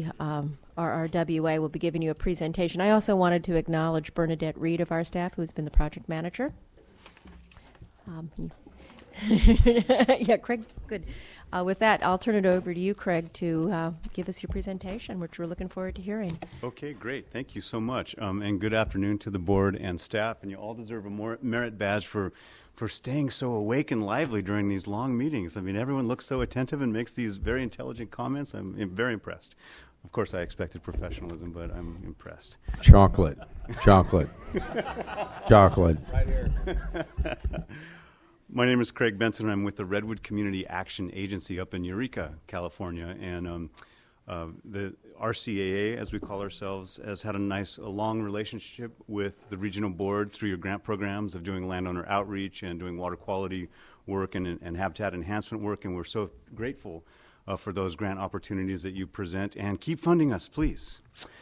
RRWA will be giving you a presentation. I also wanted to acknowledge Bernadette Reed of our staff, who's been the project manager. Yeah, Craig, good. With that, I'll turn it over to you, Craig, to give us your presentation, which we're looking forward to hearing. Okay, great. Thank you so much. And good afternoon to the board and staff. And you all deserve a merit badge for staying so awake and lively during these long meetings. I mean, everyone looks so attentive and makes these very intelligent comments. I'm very impressed. Of course, I expected professionalism, but I'm impressed. Chocolate. Chocolate. Right here. My name is Craig Benson, and I'm with the Redwood Community Action Agency up in Eureka, California. And the RCAA, as we call ourselves, has had a long relationship with the regional board through your grant programs of doing landowner outreach and doing water quality work and habitat enhancement work. And we're so grateful for those grant opportunities that you present. And keep funding us, please.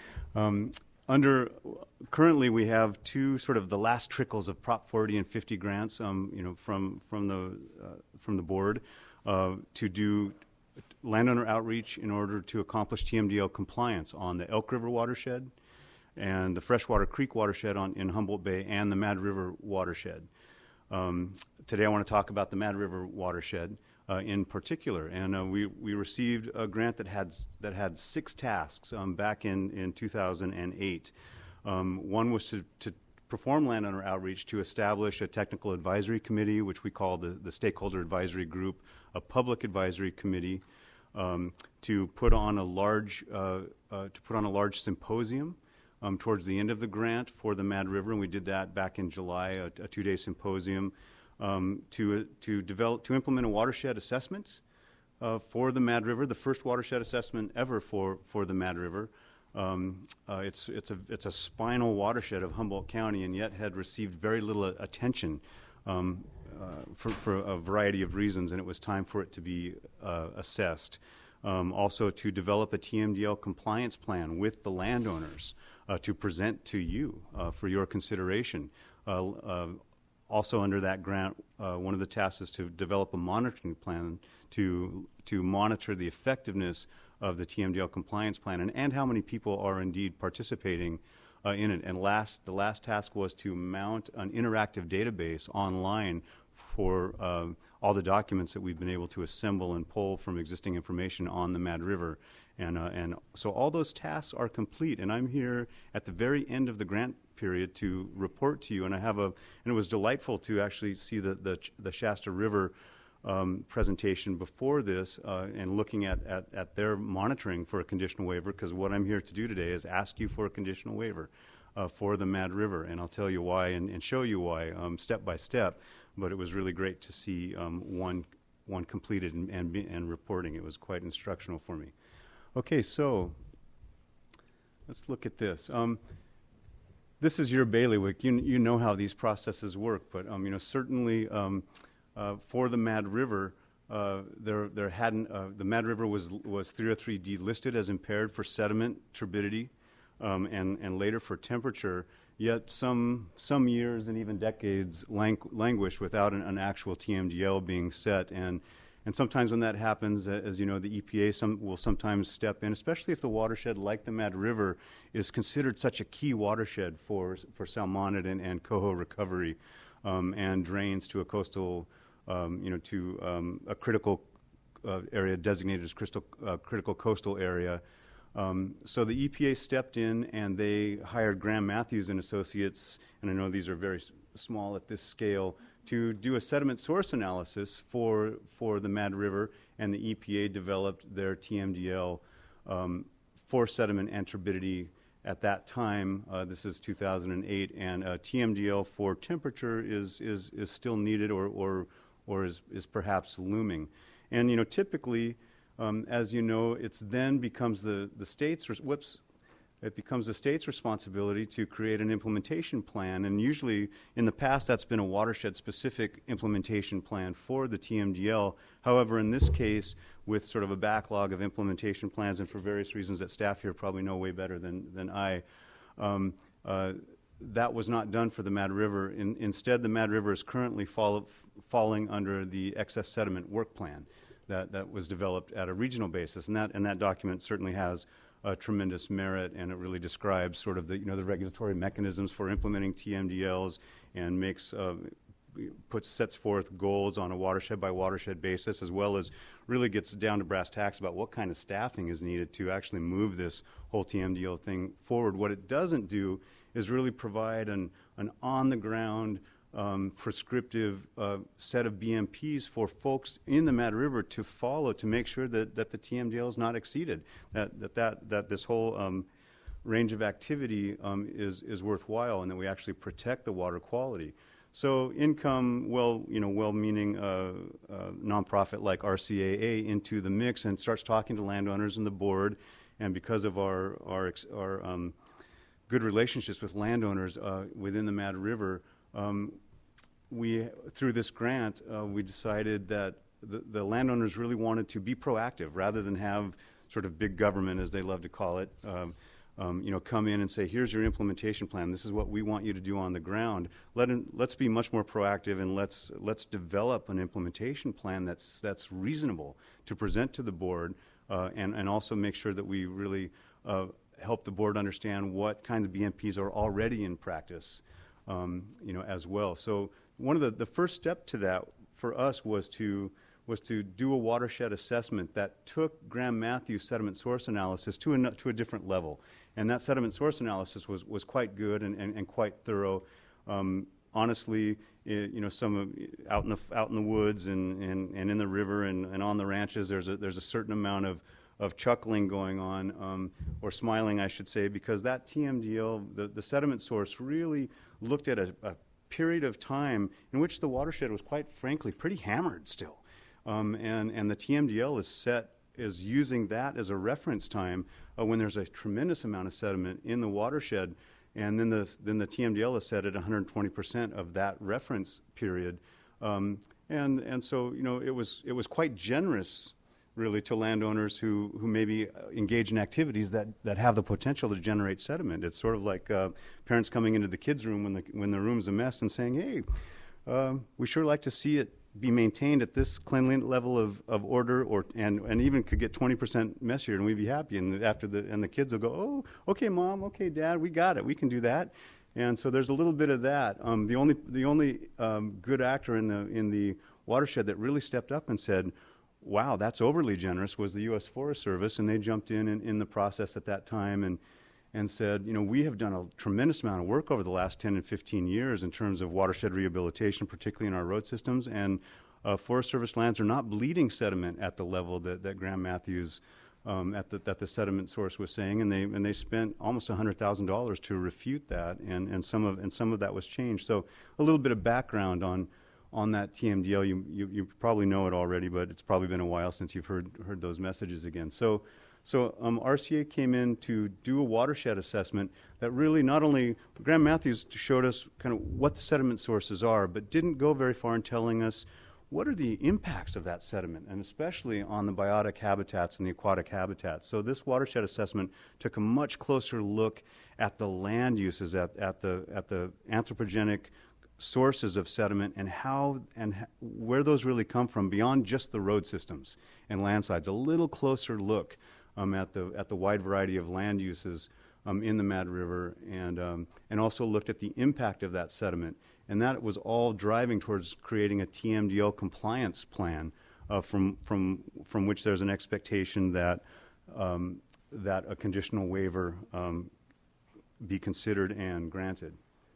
Currently, we have two sort of the last trickles of Prop 40 and 50 grants, from the board to do landowner outreach in order to accomplish TMDL compliance on the Elk River watershed and the Freshwater Creek watershed in Humboldt Bay and the Mad River watershed. Today, I want to talk about the Mad River watershed in particular, and we received a grant that had 6 tasks back in 2008. One was to perform landowner outreach, to establish a technical advisory committee, which we call the stakeholder advisory group, a public advisory committee, to put on a large symposium towards the end of the grant for the Mad River, and we did that back in July, a 2-day symposium. To implement a watershed assessment for the Mad River, the first watershed assessment ever for the Mad River. It's a spinal watershed of Humboldt County, and yet had received very little attention for a variety of reasons, and it was time for it to be assessed. Also, to develop a TMDL compliance plan with the landowners to present to you for your consideration. Also under that grant, one of the tasks is to develop a monitoring plan to monitor the effectiveness of the TMDL compliance plan and how many people are indeed participating in it. And the last task was to mount an interactive database online for all the documents that we've been able to assemble and pull from existing information on the Mad River. And so all those tasks are complete, and I'm here at the very end of the grant period to report to you. And it was delightful to actually see the Shasta River presentation before this and looking at their monitoring for a conditional waiver, because what I'm here to do today is ask you for a conditional waiver for the Mad River, and I'll tell you why and show you why step by step. But it was really great to see one completed and reporting. It was quite instructional for me. Okay, so let's look at this. This is your bailiwick. You know how these processes work, but certainly for the Mad River, there hadn't the Mad River was 303 delisted as impaired for sediment, turbidity, and later for temperature. Yet some years and even decades languish without an actual TMDL being set. And sometimes when that happens, as you know, the EPA will sometimes step in, especially if the watershed, like the Mad River, is considered such a key watershed for salmonid and coho recovery, and drains to a coastal, to a critical area designated as critical coastal area. So the EPA stepped in and they hired Graham Matthews and Associates, and I know these are very small at this scale, to do a sediment source analysis for the Mad River, and the EPA developed their TMDL for sediment and turbidity at that time. This is 2008, and TMDL for temperature is still needed or is perhaps looming. And typically, as you know, it then becomes the state's responsibility to create an implementation plan, and usually in the past that's been a watershed-specific implementation plan for the TMDL. However, in this case, with sort of a backlog of implementation plans, and for various reasons that staff here probably know way better than I, that was not done for the Mad River. Instead, the Mad River is currently falling under the excess sediment work plan that was developed at a regional basis, and that document certainly has tremendous merit, and it really describes sort of the the regulatory mechanisms for implementing TMDLs, and sets forth goals on a watershed by watershed basis, as well as really gets down to brass tacks about what kind of staffing is needed to actually move this whole TMDL thing forward. What it doesn't do is really provide an on-the-ground prescriptive set of BMPs for folks in the Mad River to follow to make sure that the TMDL is not exceeded, that this whole range of activity is worthwhile, and that we actually protect the water quality. So income, well-meaning nonprofit like RCAA into the mix and starts talking to landowners and the board, and because of our good relationships with landowners within the Mad River, through this grant, we decided that the landowners really wanted to be proactive rather than have sort of big government, as they love to call it, come in and say, here's your implementation plan. This is what we want you to do on the ground. Let's be much more proactive, and let's develop an implementation plan that's reasonable to present to the board, and also make sure that we really help the board understand what kinds of BMPs are already in practice, as well. So one of the first step to that for us was to do a watershed assessment that took Graham-Matthews sediment source analysis to a different level. And that sediment source analysis was quite good and quite thorough. Honestly, some out in the woods and in the river and on the ranches, there's a certain amount of chuckling going on, or smiling, I should say, because that TMDL, the sediment source, really looked at a period of time in which the watershed was, quite frankly, pretty hammered still. And the TMDL is using that as a reference time when there's a tremendous amount of sediment in the watershed, and then the TMDL is set at 120% of that reference period, and so it was quite generous, really, to landowners who maybe engage in activities that have the potential to generate sediment. It's sort of like parents coming into the kids' room when the room's a mess and saying, hey, we sure like to see it be maintained at this cleanliness level of order, and even could get 20% messier, and we'd be happy. And the kids will go, oh, okay, Mom, okay, Dad, we got it, we can do that. And so there's a little bit of that. The only good actor in the watershed that really stepped up and said, wow, that's overly generous, was the U.S. Forest Service, and they jumped in the process at that time and said, we have done a tremendous amount of work over the last 10 and 15 years in terms of watershed rehabilitation, particularly in our road systems, and Forest Service lands are not bleeding sediment at the level that Graham-Matthews that the sediment source was saying, and they spent almost $100,000 to refute that, and some of that was changed. So a little bit of background on that TMDL. You probably know it already, but it's probably been a while since you've heard those messages again. So RCA came in to do a watershed assessment that really not only Graham-Matthews showed us kind of what the sediment sources are, but didn't go very far in telling us what are the impacts of that sediment, and especially on the biotic habitats and the aquatic habitats. So this watershed assessment took a much closer look at the land uses, at the anthropogenic sources of sediment, and where those really come from beyond just the road systems and landslides. A little closer look at the wide variety of land uses in the Mad River, and also looked at the impact of that sediment. And that was all driving towards creating a TMDL compliance plan, from which there's an expectation that a conditional waiver be considered and granted.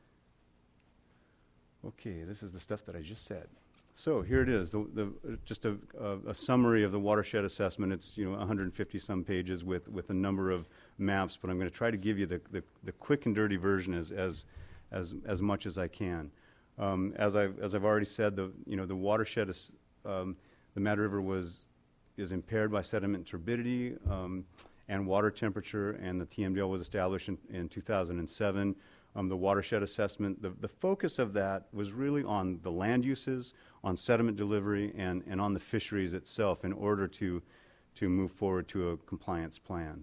Okay, this is the stuff that I just said. So here it is, just a summary of the watershed assessment. It's 150 some pages with a number of maps, but I'm going to try to give you the quick and dirty version as much as I can. As I've already said, the watershed the Mad River is impaired by sediment turbidity and water temperature, and the TMDL was established in 2007. The watershed assessment, the focus of that was really on the land uses, on sediment delivery, and on the fisheries itself in order to move forward to a compliance plan.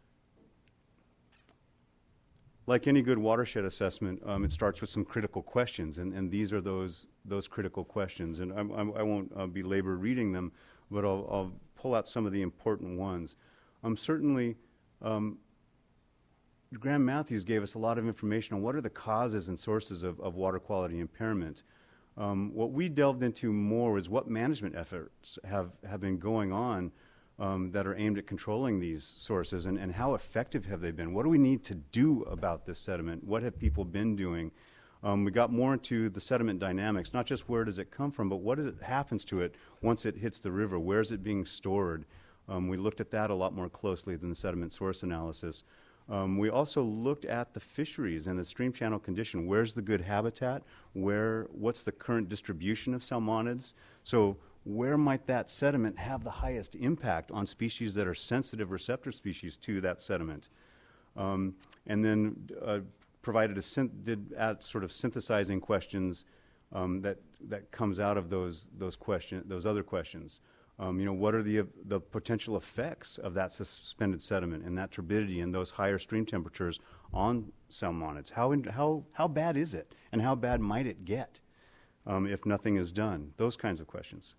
Like any good watershed assessment, it starts with some critical questions, and these are those critical questions. And I won't belabor reading them, but I'll pull out some of the important ones. Certainly, Graham Matthews gave us a lot of information on what are the causes and sources of water quality impairment. What we delved into more is what management efforts have been going on that are aimed at controlling these sources, and how effective have they been? What do we need to do about this sediment? What have people been doing? We got more into the sediment dynamics, not just where does it come from, but what happens to it once it hits the river? Where is it being stored? We looked at that a lot more closely than the sediment source analysis. We also looked at the fisheries and the stream channel condition. Where's the good habitat? What's the current distribution of salmonids? So where might that sediment have the highest impact on species that are sensitive receptor species to that sediment? And then did add sort of synthesizing questions that comes out of those other questions. What are the potential effects of that suspended sediment and that turbidity and those higher stream temperatures on salmonids? How bad is it, and how bad might it get if nothing is done? Those kinds of questions.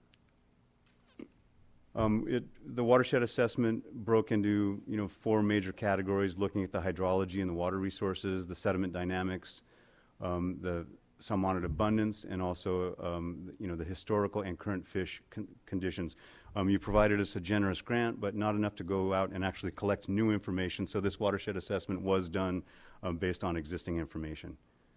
The watershed assessment broke into 4 major categories, looking at the hydrology and the water resources, the sediment dynamics, the salmonid abundance, and also the historical and current fish conditions. You provided us a generous grant, but not enough to go out and actually collect new information, so this watershed assessment was done based on existing information.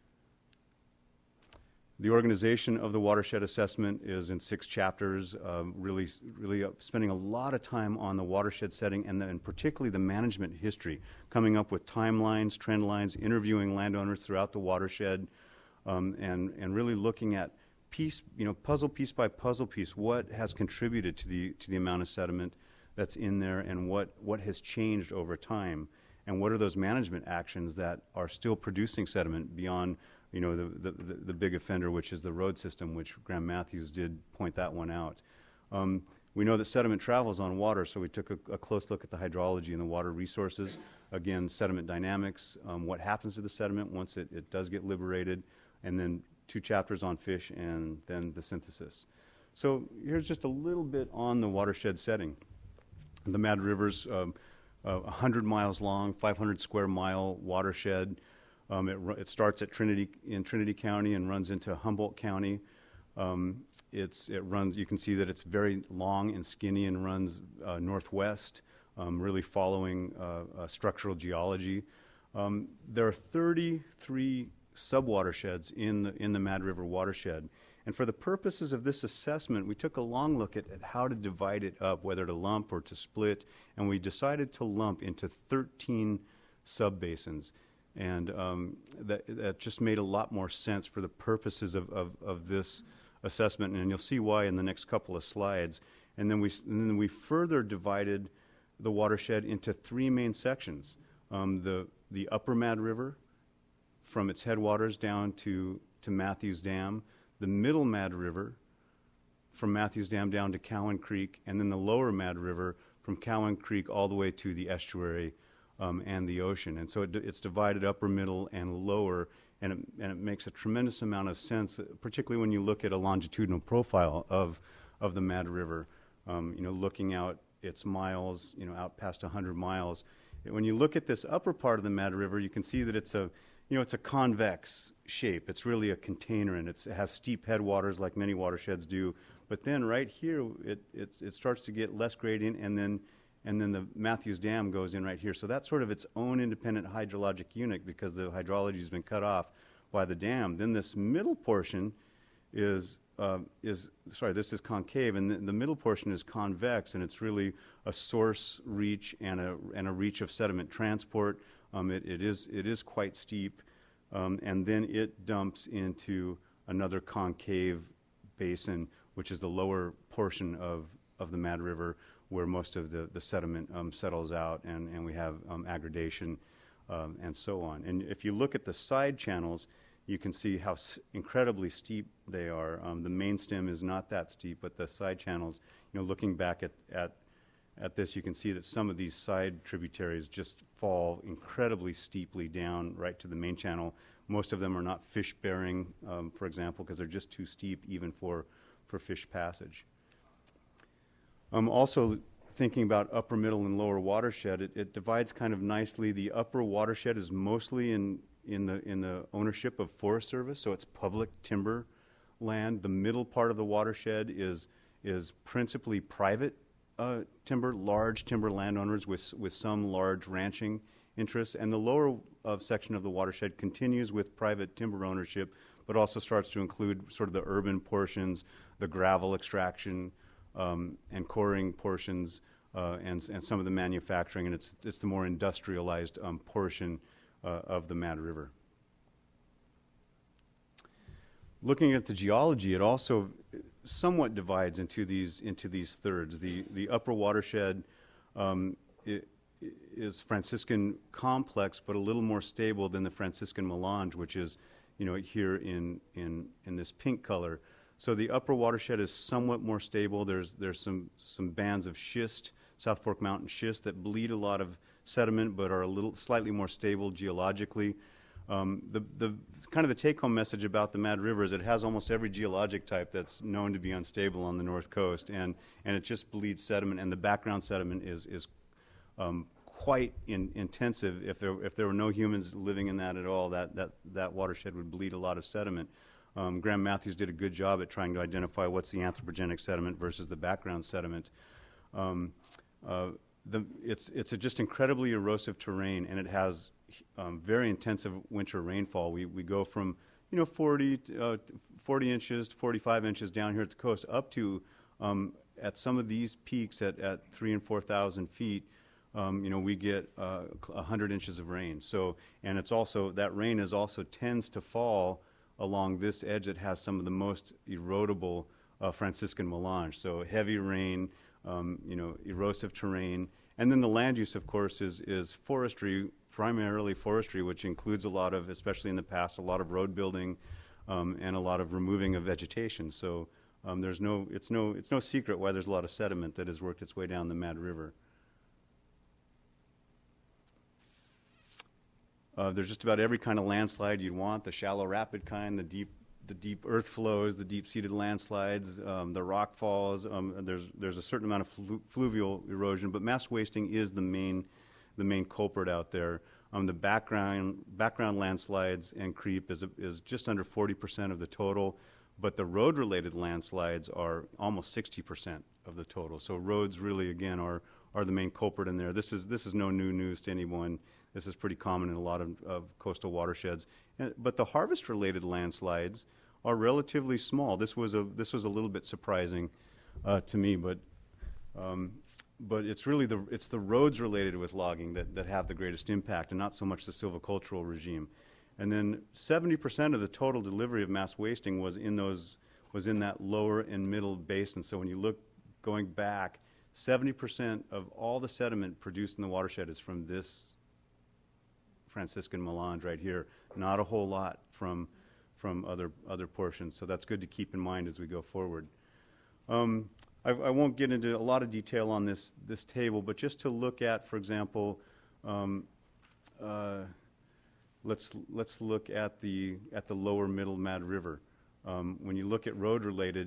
The organization of the watershed assessment is in 6 chapters, really spending a lot of time on the watershed setting and particularly the management history, coming up with timelines, trend lines, interviewing landowners throughout the watershed, and really looking at puzzle piece by puzzle piece, what has contributed to the amount of sediment that's in there, and what has changed over time, and what are those management actions that are still producing sediment beyond the big offender, which is the road system, which Graham Matthews did point that one out. We know that sediment travels on water, so we took a close look at the hydrology and the water resources. Again, sediment dynamics, what happens to the sediment once it does get liberated, and then 2 chapters on fish, and then the synthesis. So here's just a little bit on the watershed setting. The Mad River's 100 miles long, 500 square mile watershed. It starts at Trinity County and runs into Humboldt County. It runs. You can see that it's very long and skinny and runs northwest, really following structural geology. There are 33 subwatersheds in the Mad River watershed, and for the purposes of this assessment, we took a long look at how to divide it up, whether to lump or to split, and we decided to lump into 13 subbasins. And that just made a lot more sense for the purposes of this assessment, and you'll see why in the next couple of slides. And then we further divided the watershed into 3 main sections: the upper Mad River, from its headwaters down to Matthews Dam; the middle Mad River, from Matthews Dam down to Cowan Creek; and then the lower Mad River from Cowan Creek all the way to the estuary and the ocean. And so it's divided upper, middle, and lower, and it makes a tremendous amount of sense, particularly when you look at a longitudinal profile of the Mad River, looking out its miles, out past 100 miles. When you look at this upper part of the Mad River, you can see that it's a convex shape. It's really a container, and it has steep headwaters like many watersheds do. But then right here, it starts to get less gradient, and then the Matthews Dam goes in right here. So that's sort of its own independent hydrologic unit because the hydrology has been cut off by the dam. Then this middle portion this is concave, and the middle portion is convex, and it's really a source reach and a reach of sediment transport. It is quite steep, and then it dumps into another concave basin, which is the lower portion of the Mad River, where most of the sediment settles out, and we have aggradation and so on. And if you look at the side channels, you can see how incredibly steep they are. The main stem is not that steep, but the side channels, looking back at this, you can see that some of these side tributaries just fall incredibly steeply down right to the main channel. Most of them are not fish-bearing, for example, because they're just too steep even for fish passage. Also, thinking about upper, middle, and lower watershed, it divides kind of nicely. The upper watershed is mostly in the ownership of Forest Service, so it's public timber land. The middle part of the watershed is principally private timber, large timber landowners with some large ranching interests. And the lower section of the watershed continues with private timber ownership, but also starts to include sort of the urban portions, the gravel extraction, and coring portions, and some of the manufacturing, and it's the more industrialized portion of the Mad River. Looking at the geology, it also somewhat divides into these thirds. The upper watershed is Franciscan complex, but a little more stable than the Franciscan melange, which is, here in this pink color. So the upper watershed is somewhat more stable. There's some bands of schist, South Fork Mountain schist, that bleed a lot of sediment, but are slightly more stable geologically. The kind of the take-home message about the Mad River is it has almost every geologic type that's known to be unstable on the north coast, and it just bleeds sediment, and the background sediment is quite intensive. If there were no humans living in that at all, that watershed would bleed a lot of sediment. Graham Matthews did a good job at trying to identify what's the anthropogenic sediment versus the background sediment. It's a just incredibly erosive terrain, and it has very intensive winter rainfall. We go from 40 inches to 45 inches down here at the coast up to at some of these peaks at 3,000 and 4,000 feet. We get 100 inches of rain. So, and it's also, that rain is also tends to fall along this edge that has some of the most erodible Franciscan melange. So heavy rain, erosive terrain. And then the land use, of course, is forestry, primarily forestry, which includes a lot of, especially in the past, a lot of road building and a lot of removing of vegetation. So it's no secret why there's a lot of sediment that has worked its way down the Mad River. There's just about every kind of landslide you'd want, the shallow rapid kind, the deep earth flows, the deep-seated landslides, the rock falls. There's a certain amount of fluvial erosion, but mass wasting is the main culprit out there. The background landslides and creep is just under 40% of the total, but the road-related landslides are almost 60% of the total. So roads really, again, are the main culprit in there. This is no new news to anyone. This is pretty common in a lot of coastal watersheds. But the harvest-related landslides are relatively small. This was a little bit surprising to me, but it's really the roads related with logging that have the greatest impact, and not so much the silvicultural regime. And then 70% of the total delivery of mass wasting was in that lower and middle basin. So when you look going back, 70% of all the sediment produced in the watershed is from this Franciscan melange right here. Not a whole lot from other portions. So that's good to keep in mind as we go forward. I won't get into a lot of detail on this table, but just to look at, for example, let's look at the lower middle Mad River. When you look at road related,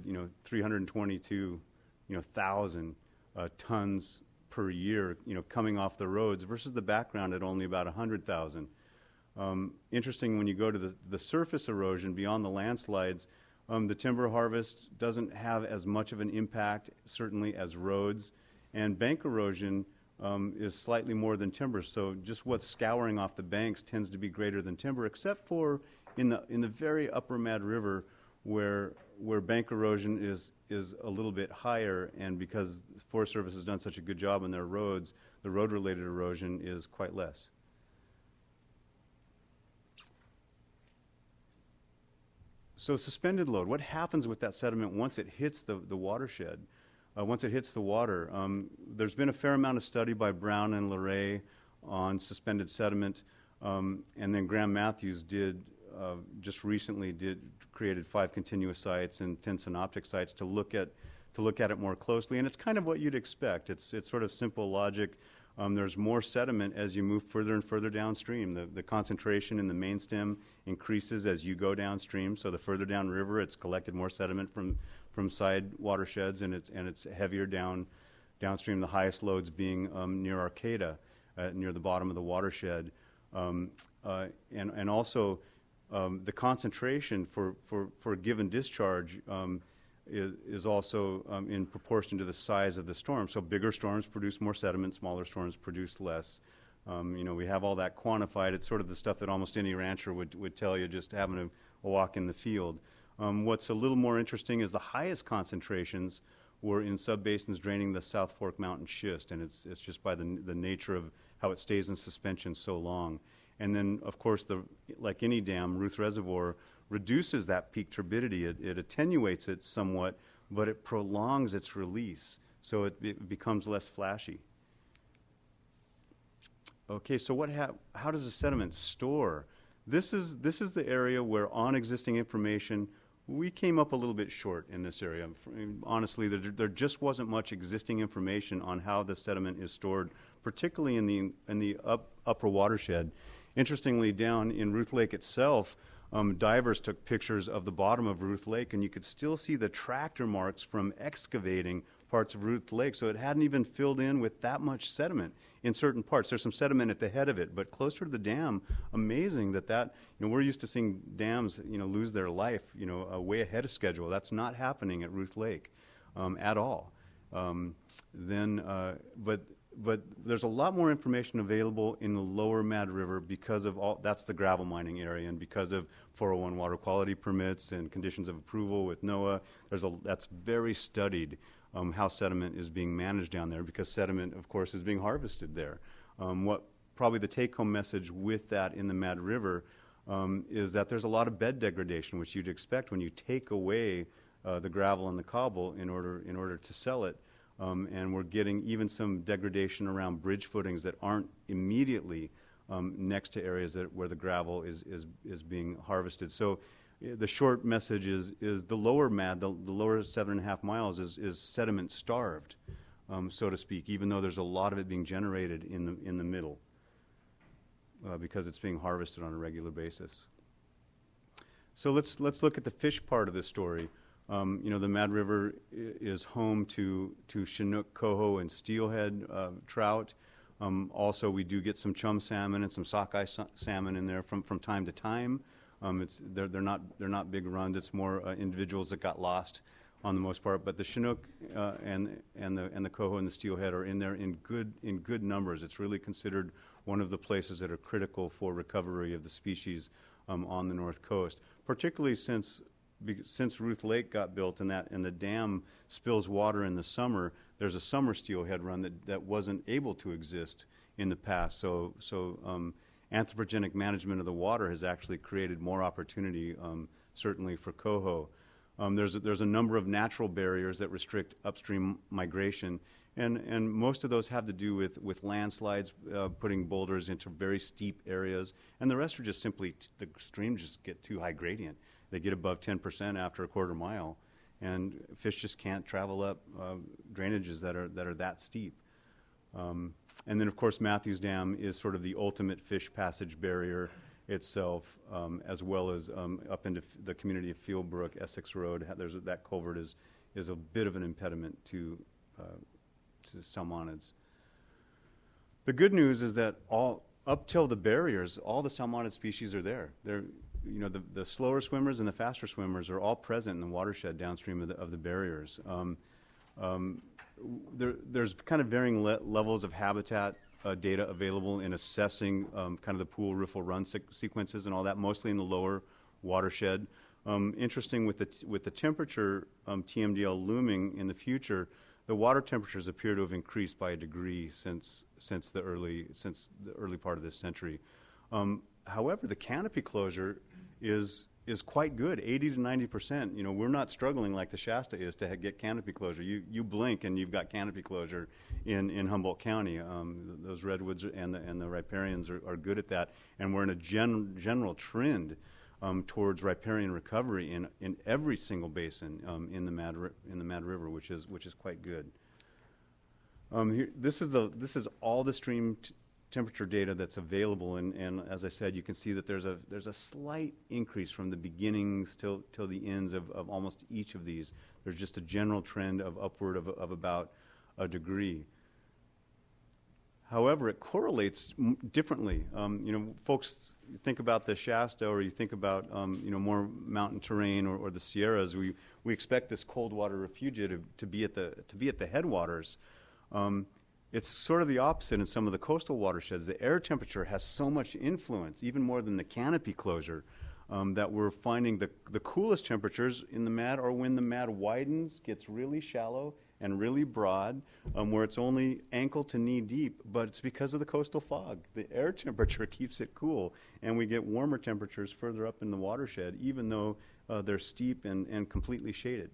322,000 tons per year, coming off the roads versus the background at only about 100,000. Interesting, when you go to the surface erosion beyond the landslides, the timber harvest doesn't have as much of an impact, certainly, as roads, and bank erosion is slightly more than timber. So just what's scouring off the banks tends to be greater than timber, except for in the very upper Mad River, where bank erosion is a little bit higher, and because the Forest Service has done such a good job on their roads, the road-related erosion is quite less. So suspended load, what happens with that sediment once it hits the watershed? Once it hits the water, there's been a fair amount of study by Brown and Leray on suspended sediment, and then Graham Matthews just recently created 5 continuous sites and 10 synoptic sites to look at it more closely, and it's kind of what you'd expect. It's sort of simple logic. There's more sediment as you move further and further downstream. The concentration in the main stem increases as you go downstream. So the further downriver, it's collected more sediment from side watersheds, and it's heavier downstream, the highest loads being near Arcata, near the bottom of the watershed. And also the concentration for a given discharge is also in proportion to the size of the storm. So bigger storms produce more sediment, smaller storms produce less. We have all that quantified. It's sort of the stuff that almost any rancher would tell you just having a walk in the field. What's a little more interesting is the highest concentrations were in subbasins draining the South Fork Mountain schist, and it's just by the nature of how it stays in suspension so long. And then, of course, like any dam, Ruth Reservoir reduces that peak turbidity. It attenuates it somewhat, but it prolongs its release, so it becomes less flashy. Okay, so how does the sediment store? This is the area where, on existing information, we came up a little bit short in this area. Honestly, there just wasn't much existing information on how the sediment is stored, particularly in the upper watershed. Interestingly, down in Ruth Lake itself, divers took pictures of the bottom of Ruth Lake, and you could still see the tractor marks from excavating parts of Ruth Lake. So it hadn't even filled in with that much sediment in certain parts. There's some sediment at the head of it, but closer to the dam, amazing that we're used to seeing dams, lose their life, way ahead of schedule. That's not happening at Ruth Lake at all. But there's a lot more information available in the lower Mad River because of that's the gravel mining area, and because of 401 water quality permits and conditions of approval with NOAA. That's very studied, how sediment is being managed down there, because sediment, of course, is being harvested there. What probably the take-home message with that in the Mad River is that there's a lot of bed degradation, which you'd expect when you take away the gravel and the cobble in order to sell it. And we're getting even some degradation around bridge footings that aren't immediately next to areas where the gravel is being harvested. So the short message is the lower Mad, the lower 7.5 miles is sediment starved, so to speak, even though there's a lot of it being generated in the middle because it's being harvested on a regular basis. So let's look at the fish part of this story. The Mad River is home to Chinook, coho, and steelhead trout. Also, we do get some chum salmon and some sockeye salmon in there from time to time. They're not big runs. It's more individuals that got lost on the most part. But the Chinook and the coho and the steelhead are in there in good numbers. It's really considered one of the places that are critical for recovery of the species on the North Coast, particularly since Ruth Lake got built and the dam spills water in the summer. There's a summer steelhead run that wasn't able to exist in the past. So anthropogenic management of the water has actually created more opportunity, certainly for coho. There's a number of natural barriers that restrict upstream migration, and most of those have to do with landslides, putting boulders into very steep areas, and the rest are just simply the streams just get too high gradient. They get above 10% after a quarter mile, and fish just can't travel up drainages that are that steep. And then, of course, Matthews Dam is sort of the ultimate fish passage barrier itself, as well as up into the community of Fieldbrook, Essex Road. That culvert is a bit of an impediment to salmonids. The good news is that up till the barriers, all the salmonid species are there. The slower swimmers and the faster swimmers are all present in the watershed downstream of the barriers. There's kind of varying levels of habitat data available in assessing kind of the pool riffle run sequences and all that, mostly in the lower watershed. Interesting with the temperature TMDL looming in the future, the water temperatures appear to have increased by a degree since the early part of this century. However, the canopy closure is quite good, 80 to 90%. We're not struggling like the Shasta is to get canopy closure. You blink and you've got canopy closure in Humboldt County. Those redwoods and the riparians are good at that, and we're in a general trend towards riparian recovery in every single basin in the Mad River, which is quite good. This is all the stream temperature data that's available, and as I said, you can see that there's a slight increase from the beginnings till the ends of almost each of these. There's just a general trend of upward of about a degree. However, it correlates differently. Folks think about the Shasta, or you think about more mountain terrain, or the Sierras. We expect this cold water refugia to be at the headwaters. It's sort of the opposite in some of the coastal watersheds. The air temperature has so much influence, even more than the canopy closure, that we're finding the coolest temperatures in the Mad are when the Mad widens, gets really shallow and really broad, where it's only ankle to knee deep, but it's because of the coastal fog. The air temperature keeps it cool, and we get warmer temperatures further up in the watershed, even though they're steep and completely shaded.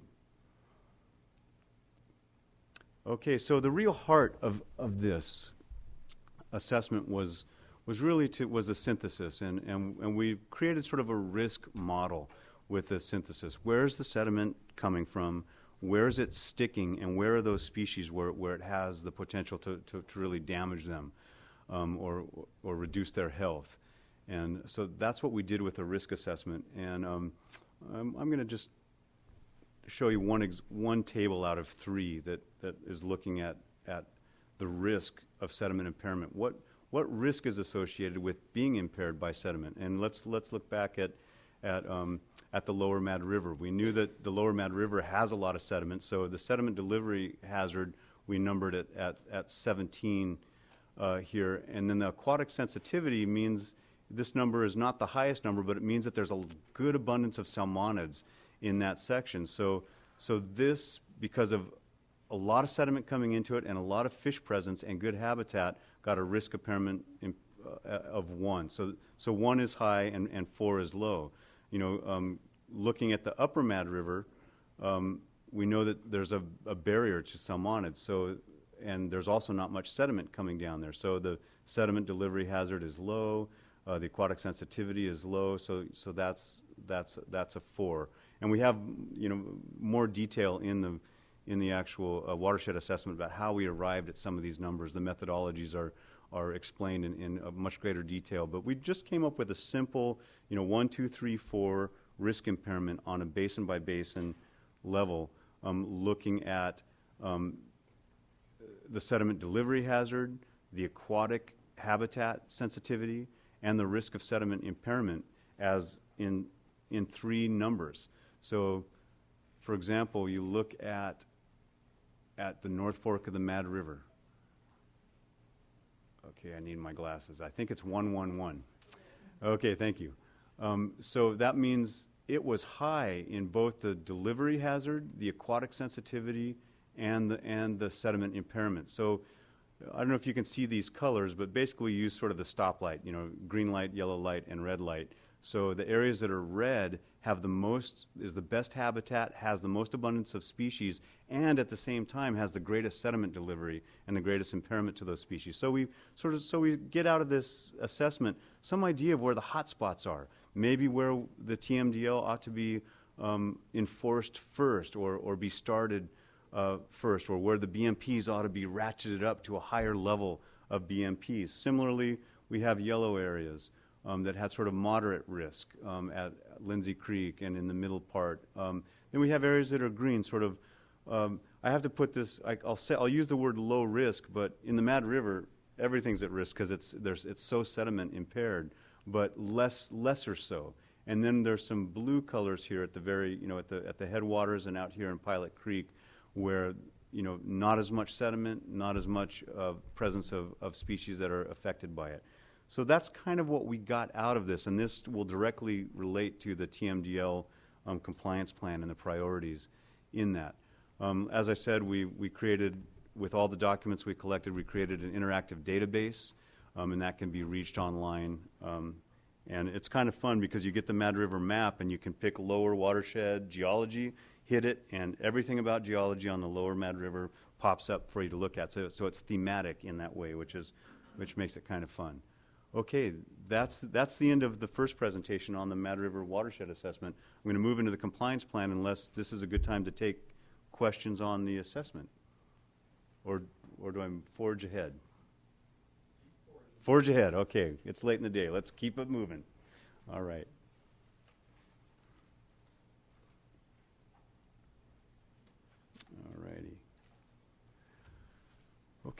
Okay, so the real heart of this assessment was a synthesis, and we created sort of a risk model with the synthesis. Where's the sediment coming from? Where is it sticking, and where are those species where it has the potential to really damage them or reduce their health? And so that's what we did with the risk assessment. And I'm going to just show you one table out of 3 that is looking at the risk of sediment impairment. What risk is associated with being impaired by sediment? And let's look back at the Lower Mad River. We knew that the Lower Mad River has a lot of sediment, so the sediment delivery hazard, we numbered it at 17 here. And then the aquatic sensitivity means this number is not the highest number, but it means that there's a good abundance of salmonids in that section. So this, because of a lot of sediment coming into it and a lot of fish presence and good habitat, got a risk impairment of 1. So 1 is high and 4 is low. Looking at the Upper Mad River, we know that there's a barrier to salmonids. And there's also not much sediment coming down there. So the sediment delivery hazard is low. The aquatic sensitivity is low. So that's a 4. And we have more detail in the actual watershed assessment about how we arrived at some of these numbers. The methodologies are explained in a much greater detail. But we just came up with a simple 1, 2, 3, 4 risk impairment on a basin by basin level, looking at the sediment delivery hazard, the aquatic habitat sensitivity, and the risk of sediment impairment as in 3 numbers. So, for example, you look at the North Fork of the Mad River. Okay, I need my glasses. I think it's 111. Okay, thank you. So that means it was high in both the delivery hazard, the aquatic sensitivity, and the sediment impairment. So I don't know if you can see these colors, but basically we use sort of the stoplight, green light, yellow light, and red light. So the areas that are red is the best habitat, has the most abundance of species, and at the same time has the greatest sediment delivery and the greatest impairment to those species. So we get out of this assessment some idea of where the hot spots are, maybe where the TMDL ought to be enforced first or be started first, or where the BMPs ought to be ratcheted up to a higher level of BMPs. Similarly, we have yellow areas that had sort of moderate risk at Lindsay Creek and in the middle part. Then we have areas that are green, sort of. I have to put this. I'll use the word low risk, but in the Mad River, everything's at risk because it's so sediment impaired, but lesser so. And then there's some blue colors here at the very at the headwaters and out here in Pilot Creek, where not as much sediment, not as much presence of species that are affected by it. So that's kind of what we got out of this, and this will directly relate to the TMDL compliance plan and the priorities in that. As I said, we created, with all the documents we collected, we created an interactive database, and that can be reached online. And it's kind of fun because you get the Mad River map and you can pick lower watershed geology, hit it, and everything about geology on the Lower Mad River pops up for you to look at. So it's thematic in that way, which makes it kind of fun. Okay, that's the end of the first presentation on the Mad River Watershed Assessment. I'm going to move into the compliance plan unless this is a good time to take questions on the assessment. Or do I forge ahead? Forge ahead, okay. It's late in the day. Let's keep it moving. All right. All righty.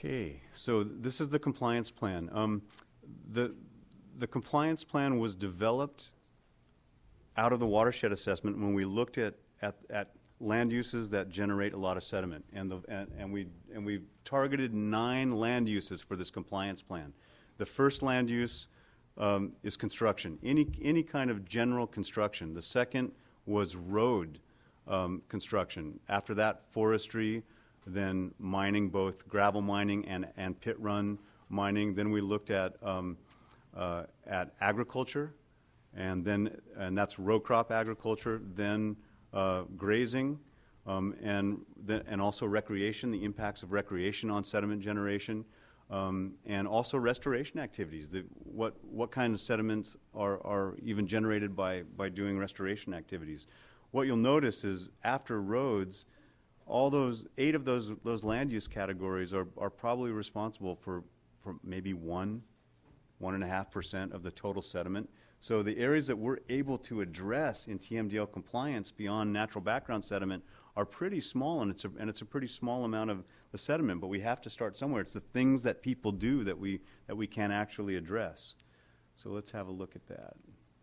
Okay, so this is the compliance plan. The compliance plan was developed out of the watershed assessment when we looked at land uses that generate a lot of sediment, and we targeted 9 land uses for this compliance plan. The first land use is construction, any kind of general construction. The second was road construction. After that, forestry, then mining, both gravel mining and pit run mining. Then we looked at agriculture, and that's row crop agriculture. Then grazing, and also recreation, the impacts of recreation on sediment generation, and also restoration activities. What kind of sediments are even generated by doing restoration activities? What you'll notice is after roads, all those 8 of those land use categories are probably responsible for maybe 1.5% of the total sediment. So the areas that we're able to address in TMDL compliance beyond natural background sediment are pretty small, and it's a pretty small amount of the sediment. But we have to start somewhere. It's the things that people do that we can actually address. So let's have a look at that.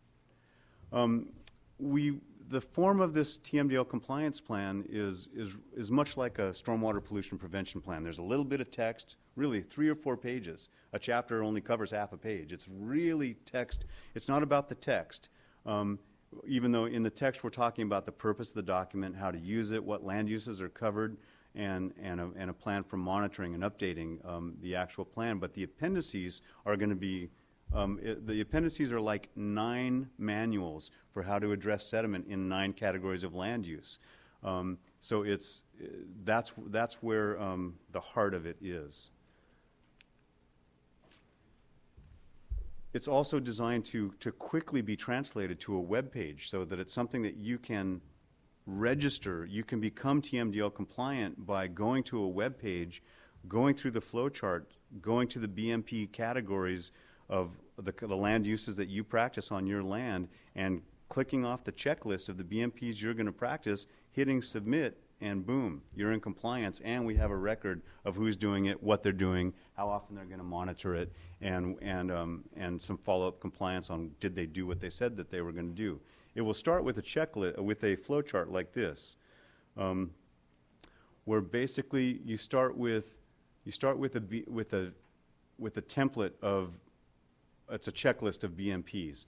The form of this TMDL compliance plan is much like a stormwater pollution prevention plan. There's a little bit of text, really 3 or 4 pages. A chapter only covers half a page. It's really text. It's not about the text, even though in the text we're talking about the purpose of the document, how to use it, what land uses are covered, and a plan for monitoring and updating the actual plan. But the appendices are going to be the appendices are like 9 manuals for how to address sediment in 9 categories of land use. So that's where the heart of it is. It's also designed to quickly be translated to a web page so that it's something that you can register. You can become TMDL compliant by going to a web page, going through the flow chart, going to the BMP categories of the land uses that you practice on your land, and clicking off the checklist of the BMPs you're going to practice, hitting submit, and boom, you're in compliance, and we have a record of who's doing it, what they're doing, how often they're going to monitor it, and some follow-up compliance on did they do what they said that they were going to do. It will start with a checklist, with a flow chart like this, where basically you start with a template of, it's a checklist of BMPs.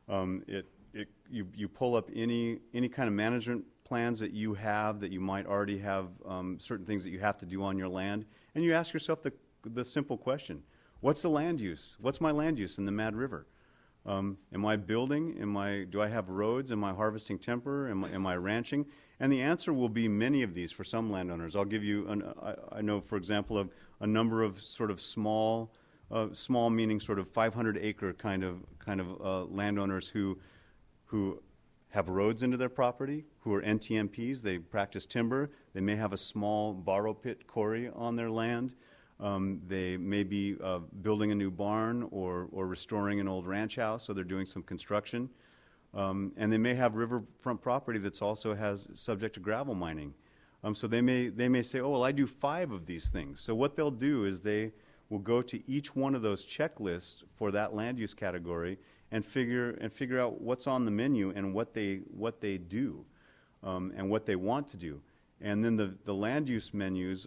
You pull up any kind of management plans that you have, that you might already have certain things that you have to do on your land, and you ask yourself the simple question: what's the land use? What's my land use in the Mad River? Am I building? Do I have roads? Am I harvesting timber? Am I ranching? And the answer will be many of these for some landowners. I'll give you I know, for example, of a number of sort of small meaning sort of 500-acre kind of landowners who have roads into their property, who are NTMPs. They practice timber. They may have a small borrow pit quarry on their land. They may be building a new barn or restoring an old ranch house, so they're doing some construction. And they may have riverfront property that's also subject to gravel mining. So they may say, oh, well, I do 5 of these things. So what they'll do is they will go to each one of those checklists for that land use category and figure out what's on the menu and what they do and what they want to do. And then the land use menus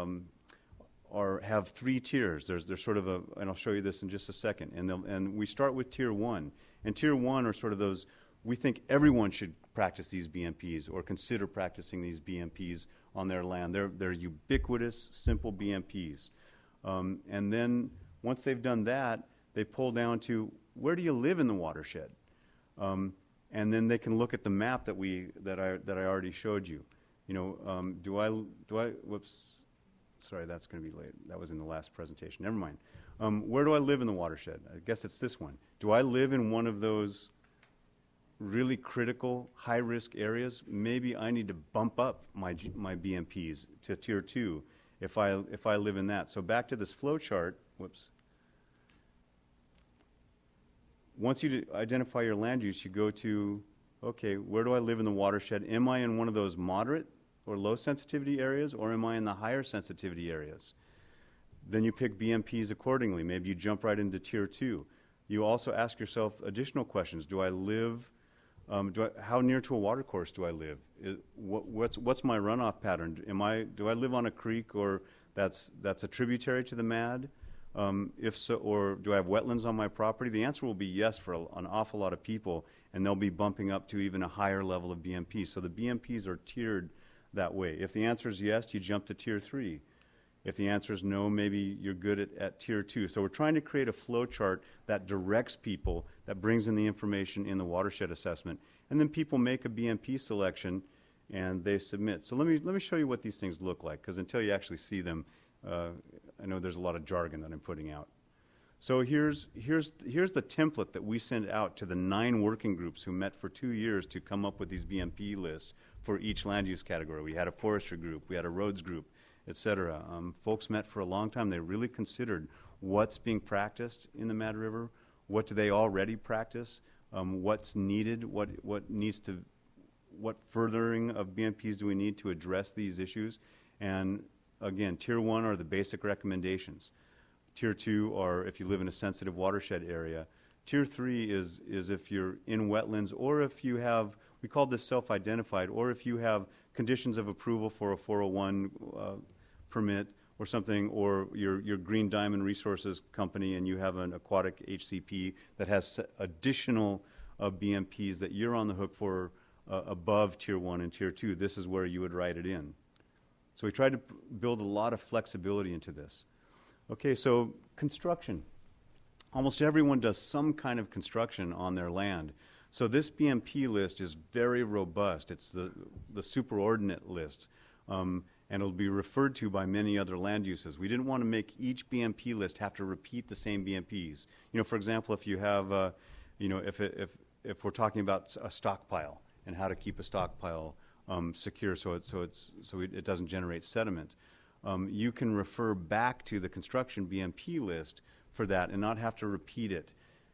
have 3 tiers. There's sort of and I'll show you this in just a second. And we start with tier 1. And tier 1 are sort of those, we think everyone should practice these BMPs or consider practicing these BMPs on their land. They're ubiquitous, simple BMPs. And then once they've done that, they pull down to where do you live in the watershed, and then they can look at the map that I already showed you. You know, do I? Whoops, sorry, that's going to be late. That was in the last presentation. Never mind. Where do I live in the watershed? I guess it's this one. Do I live in one of those really critical, high-risk areas? Maybe I need to bump up my BMPs to tier 2. If I live in that. So back to this flow chart, whoops. Once you identify your land use, you go to, okay, where do I live in the watershed? Am I in one of those moderate or low sensitivity areas, or am I in the higher sensitivity areas? Then you pick BMPs accordingly. Maybe you jump right into Tier 2. You also ask yourself additional questions. Do I live, how near to a watercourse do I live? What's my runoff pattern? Do I live on a creek or that's a tributary to the Mad? If so, or do I have wetlands on my property? The answer will be yes for an awful lot of people, and they'll be bumping up to even a higher level of BMP. So the BMPs are tiered that way. If the answer is yes, you jump to Tier 3. If the answer is no, maybe you're good at Tier 2. So we're trying to create a flow chart that directs people, that brings in the information in the watershed assessment, and then people make a BMP selection and they submit. So let me show you what these things look like, because until you actually see them, I know there's a lot of jargon that I'm putting out. So here's the template that we sent out to the 9 working groups who met for 2 years to come up with these BMP lists for each land use category. We had a forestry group, we had a roads group, etc. Folks met for a long time. They really considered what's being practiced in the Mad River, what do they already practice, what's needed, what furthering of BMPs do we need to address these issues. And again, Tier 1 are the basic recommendations. Tier 2 are if you live in a sensitive watershed area. Tier 3 is if you're in wetlands, or if you have, we call this self-identified, or if you have conditions of approval for a 401 permit or something, or your Green Diamond Resources company and you have an aquatic HCP that has additional BMPs that you're on the hook for above Tier 1 and Tier 2, this is where you would write it in. So we tried to build a lot of flexibility into this. Okay, so construction. Almost everyone does some kind of construction on their land. So this BMP list is very robust. It's the superordinate list, and it'll be referred to by many other land uses. We didn't want to make each BMP list have to repeat the same BMPs. You know, for example, if you have, if we're talking about a stockpile and how to keep a stockpile secure so it doesn't generate sediment. You can refer back to the construction BMP list for that and not have to repeat it.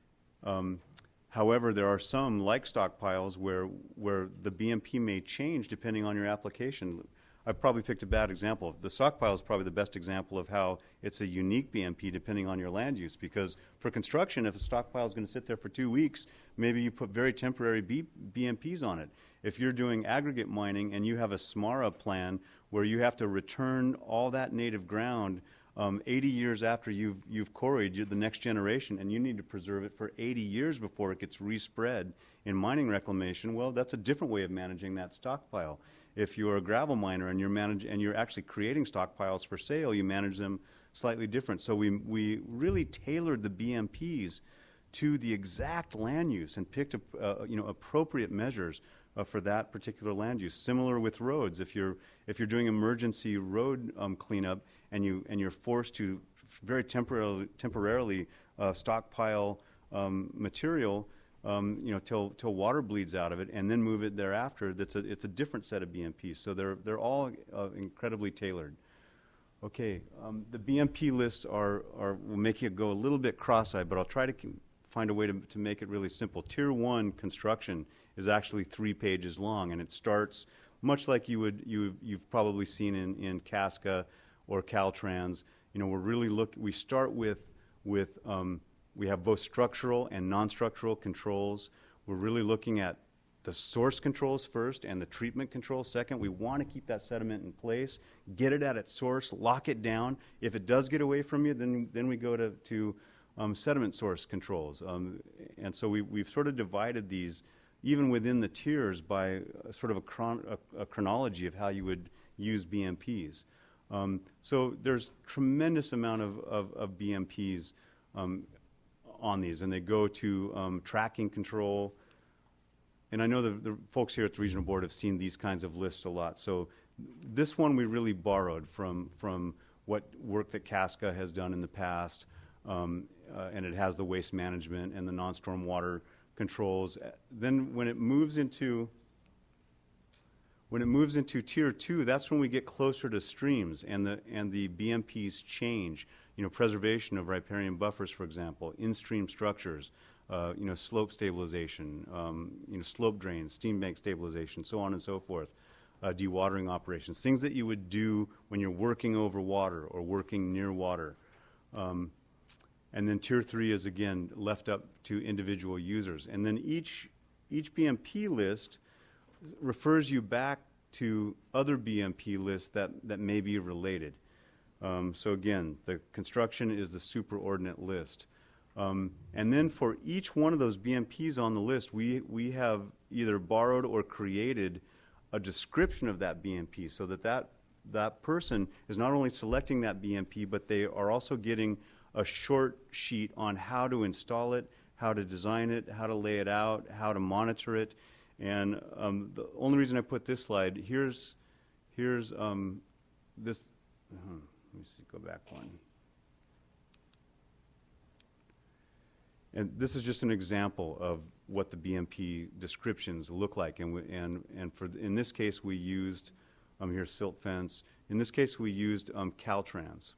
However, there are some, like stockpiles, where the BMP may change depending on your application. I've probably picked a bad example. The stockpile is probably the best example of how it's a unique BMP depending on your land use, because for construction, if a stockpile is going to sit there for 2 weeks, maybe you put very temporary BMPs on it. If you're doing aggregate mining and you have a SMARA plan where you have to return all that native ground 80 years after you've quarried the next generation, and you need to preserve it for 80 years before it gets respread in mining reclamation, well, that's a different way of managing that stockpile. If you're a gravel miner and you're actually creating stockpiles for sale, you manage them slightly different. So we really tailored the BMPs to the exact land use and picked appropriate measures for that particular land use. Similar with roads, if you're doing emergency road cleanup and you're forced to very temporarily stockpile material, till water bleeds out of it, and then move it thereafter, it's a different set of BMPs. So they're all incredibly tailored. Okay, the BMP lists will make you go a little bit cross-eyed, but I'll try to find a way to make it really simple. Tier 1 construction is actually 3 pages long, and it starts much like you've probably seen in Casca or Caltrans. We start with we have both structural and non-structural controls. We're really looking at the source controls first and the treatment controls second. We want to keep that sediment in place, get it at its source, lock it down. If it does get away from you, then we go to sediment source controls. And so we've sort of divided these, even within the tiers, by sort of a chronology of how you would use BMPs. So there's tremendous amount of BMPs on these, and they go to tracking control. And I know the folks here at the regional board have seen these kinds of lists a lot. So this one we really borrowed from what work that Casca has done in the past, and it has the waste management and the non-storm water controls. Then when it moves into Tier 2, that's when we get closer to streams and the BMPs change. Preservation of riparian buffers, for example, in-stream structures, slope stabilization, slope drains, steam bank stabilization, so on and so forth, dewatering operations, things that you would do when you're working over water or working near water. And then Tier 3 is, again, left up to individual users. And then each BMP list refers you back to other BMP lists that may be related. So again, the construction is the superordinate list. And then for each one of those BMPs on the list, we have either borrowed or created a description of that BMP so that person is not only selecting that BMP, but they are also getting a short sheet on how to install it, how to design it, how to lay it out, how to monitor it. And the only reason I put this slide, here's this, let me see, go back one. And this is just an example of what the BMP descriptions look like. And in this case, we used, here's silt fence. In this case, we used Caltrans.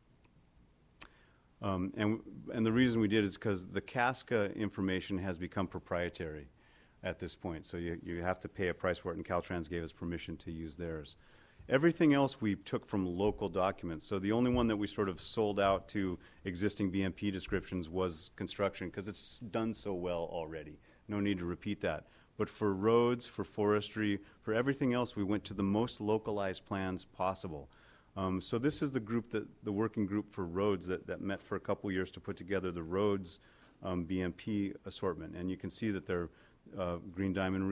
And the reason we did is because the CASCA information has become proprietary at this point. So you have to pay a price for it, and Caltrans gave us permission to use theirs. Everything else we took from local documents. So the only one that we sort of sold out to existing BMP descriptions was construction, because it's done so well already. No need to repeat that. But for roads, for forestry, for everything else, we went to the most localized plans possible. So this is the working group for roads that met for a couple years to put together the roads BMP assortment. And you can see that they're Green Diamond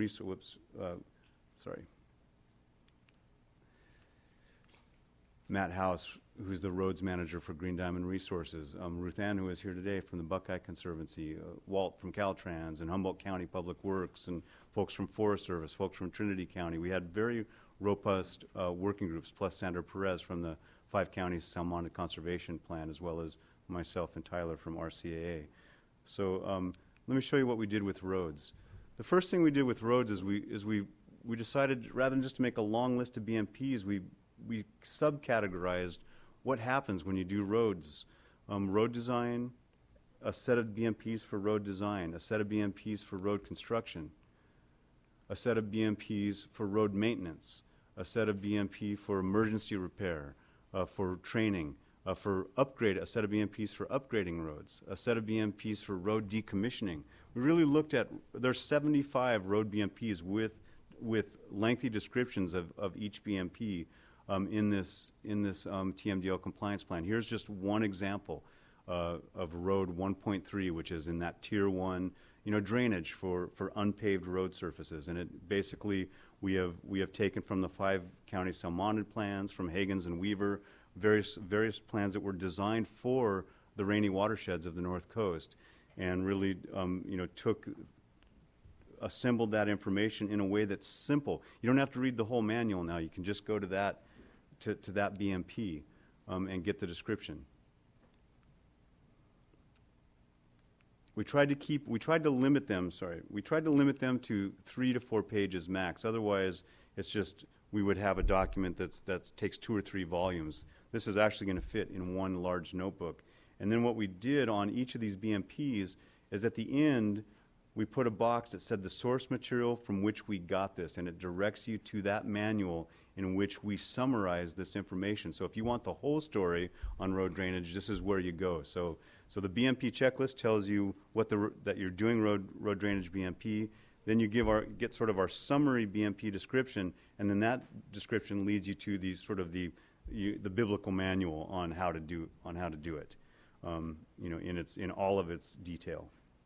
Matt House, who's the roads manager for Green Diamond Resources, Ruth Ann, who is here today from the Buckeye Conservancy, Walt from Caltrans, and Humboldt County Public Works, and folks from Forest Service, folks from Trinity County. We had very robust working groups, plus Sandra Perez from the 5 Counties Salmonid Conservation Plan, as well as myself and Tyler from RCAA. So let me show you what we did with roads. The first thing we did with roads is we decided, rather than just to make a long list of BMPs, we subcategorized what happens when you do roads. Road design, a set of BMPs for road design, a set of BMPs for road construction, a set of BMPs for road maintenance, a set of BMP for emergency repair, for training, for upgrade, a set of BMPs for upgrading roads, a set of BMPs for road decommissioning. We really looked at, there's 75 road BMPs with lengthy descriptions of each BMP in this TMDL compliance plan. Here's just one example of road 1.3, which is in that tier 1, drainage for unpaved road surfaces. And it basically, we have taken from the 5 county Salmonid plans, from Hagens and Weaver, various plans that were designed for the rainy watersheds of the North Coast, and really assembled that information in a way that's simple. You don't have to read the whole manual now. You can just go to that BMP and get the description. We tried to limit them to 3 to 4 pages max. Otherwise, it's just, we would have a document that takes 2 or 3 volumes. This is actually going to fit in one large notebook. And then what we did on each of these BMPs is at the end, we put a box that said the source material from which we got this, and it directs you to that manual in which we summarize this information. So if you want the whole story on road drainage, this is where you go. So the BMP checklist tells you that you're doing road drainage BMP. Then you get sort of our summary BMP description, and then that description leads you to the biblical manual on how to do it, in all of its detail.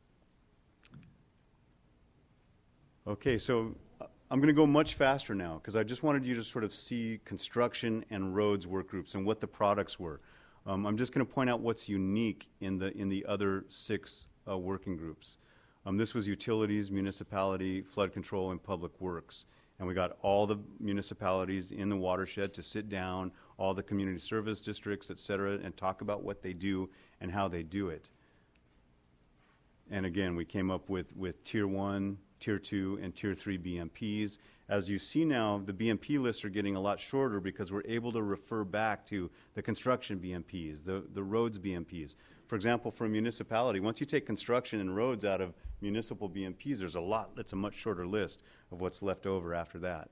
Okay, so I'm going to go much faster now because I just wanted you to sort of see construction and roads work groups and what the products were. I'm just going to point out what's unique in the other 6 working groups. This was utilities, municipality, flood control, and public works. And we got all the municipalities in the watershed to sit down, all the community service districts, et cetera, and talk about what they do and how they do it. And again, we came up with Tier 1, Tier 2, and Tier 3 BMPs. As you see now, the BMP lists are getting a lot shorter because we're able to refer back to the construction BMPs, the roads BMPs. For example, for a municipality, once you take construction and roads out of municipal BMPs, that's a much shorter list of what's left over after that.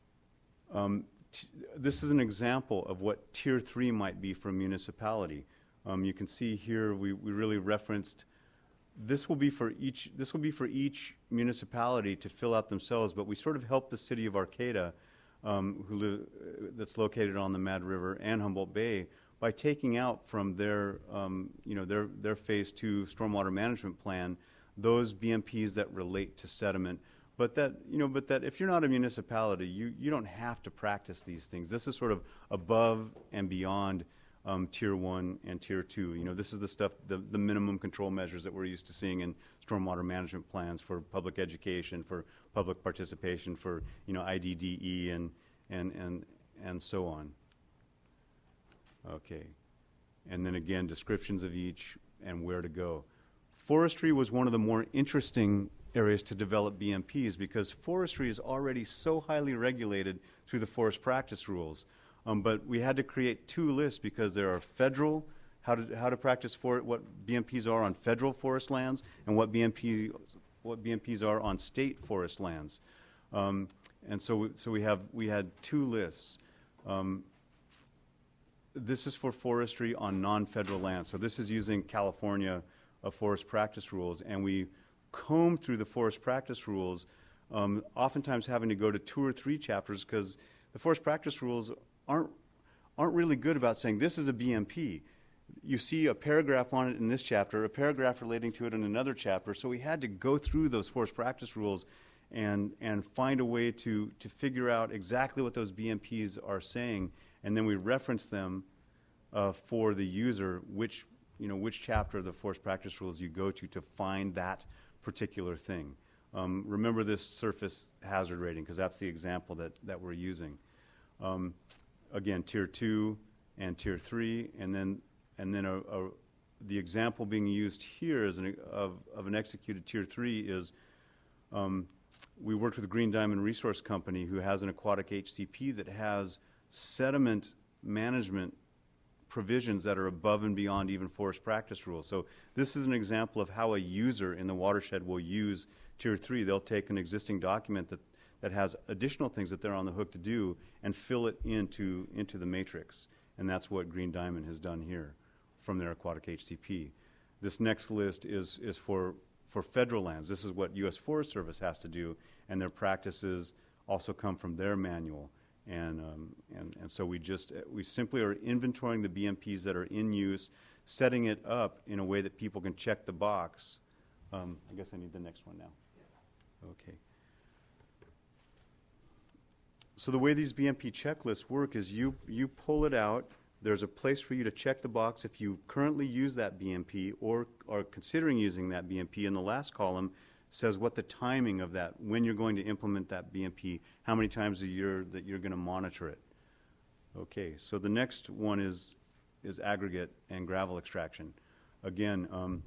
This is an example of what Tier 3 might be for a municipality. You can see here we really referenced this will be for each municipality to fill out themselves, but we sort of helped the city of Arcata, that's located on the Mad River and Humboldt Bay, by taking out from their their Phase 2 stormwater management plan those BMPs that relate to sediment. But that if you're not a municipality, you don't have to practice these things. This is sort of above and beyond Tier 1 and Tier 2. This is the stuff, the minimum control measures that we're used to seeing in stormwater management plans for public education, for public participation, for IDDE and so on. Okay, and then again, descriptions of each and where to go. Forestry was one of the more interesting areas to develop BMPs because forestry is already so highly regulated through the forest practice rules. But we had to create two lists because there are federal, how to practice what BMPs are on federal forest lands and what BMPs are on state forest lands. And so we had two lists. This is for forestry on non-federal lands. So this is using California forest practice rules, and we comb through the forest practice rules, oftentimes having to go to 2 or 3 chapters because the forest practice rules aren't really good about saying this is a BMP. You see a paragraph on it in this chapter, a paragraph relating to it in another chapter. So we had to go through those forest practice rules and find a way to figure out exactly what those BMPs are saying, and then we reference them for the user, which chapter of the forest practice rules you go to find that particular thing. Remember this surface hazard rating because that's the example that we're using. Again, Tier 2 and Tier 3, and then the example being used here is of an executed Tier 3 is we worked with the Green Diamond Resource Company, who has an aquatic HCP that has sediment management provisions that are above and beyond even forest practice rules. So this is an example of how a user in the watershed will use Tier 3. They'll take an existing document that has additional things that they're on the hook to do and fill it into the matrix. And that's what Green Diamond has done here from their aquatic HCP. This next list is for federal lands. This is what U.S. Forest Service has to do, and their practices also come from their manual. And so we simply are inventorying the BMPs that are in use, setting it up in a way that people can check the box. I guess I need the next one now. Okay. So the way these BMP checklists work is you pull it out. There's a place for you to check the box if you currently use that BMP or are considering using that BMP. In the last column says what the timing of that, when you're going to implement that BMP, how many times a year that you're going to monitor it. Okay, so the next one is aggregate and gravel extraction. Again,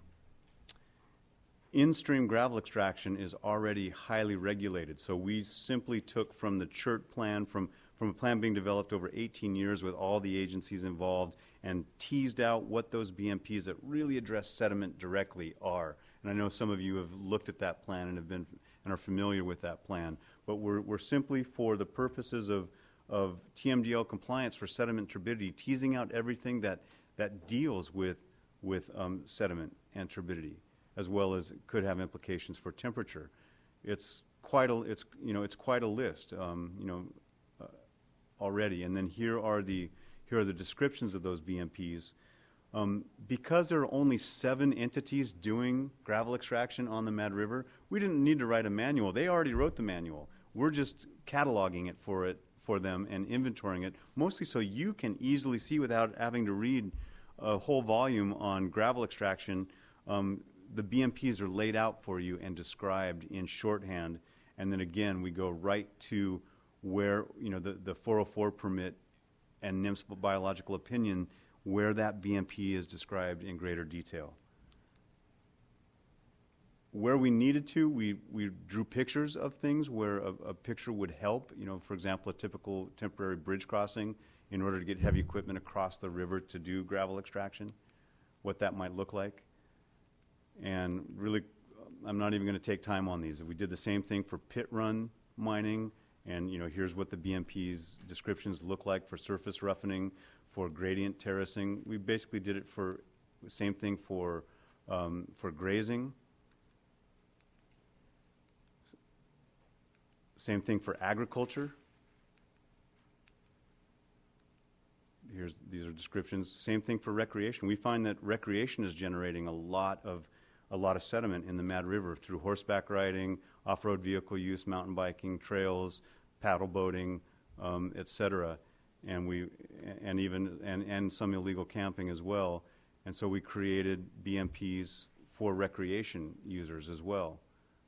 in-stream gravel extraction is already highly regulated. So we simply took from the CHRT plan, from a plan being developed over 18 years with all the agencies involved, and teased out what those BMPs that really address sediment directly are. And I know some of you have looked at that plan and are familiar with that plan. But we're simply, for the purposes of TMDL compliance for sediment turbidity, teasing out everything that deals with sediment and turbidity, as well as could have implications for temperature. It's quite a list, already. And then here are the descriptions of those BMPs. Because there are only 7 entities doing gravel extraction on the Mad River, we didn't need to write a manual. They already wrote the manual. We're just cataloging it for them and inventorying it, mostly so you can easily see without having to read a whole volume on gravel extraction. The BMPs are laid out for you and described in shorthand, and then again we go right to where the 404 permit and NIMS biological opinion, where that BMP is described in greater detail. Where we needed to, we drew pictures of things where a picture would help. For example, a typical temporary bridge crossing in order to get heavy equipment across the river to do gravel extraction, what that might look like. And really, I'm not even going to take time on these. We did the same thing for pit run mining, and here's what the BMP's descriptions look like for surface roughening, for gradient terracing. We basically did it for Same thing for grazing. Same thing for agriculture. These are descriptions. Same thing for recreation. We find that recreation is generating a lot of sediment in the Mad River through horseback riding, off-road vehicle use, mountain biking, trails, paddle boating, etc. And some illegal camping as well. And so we created BMPs for recreation users as well.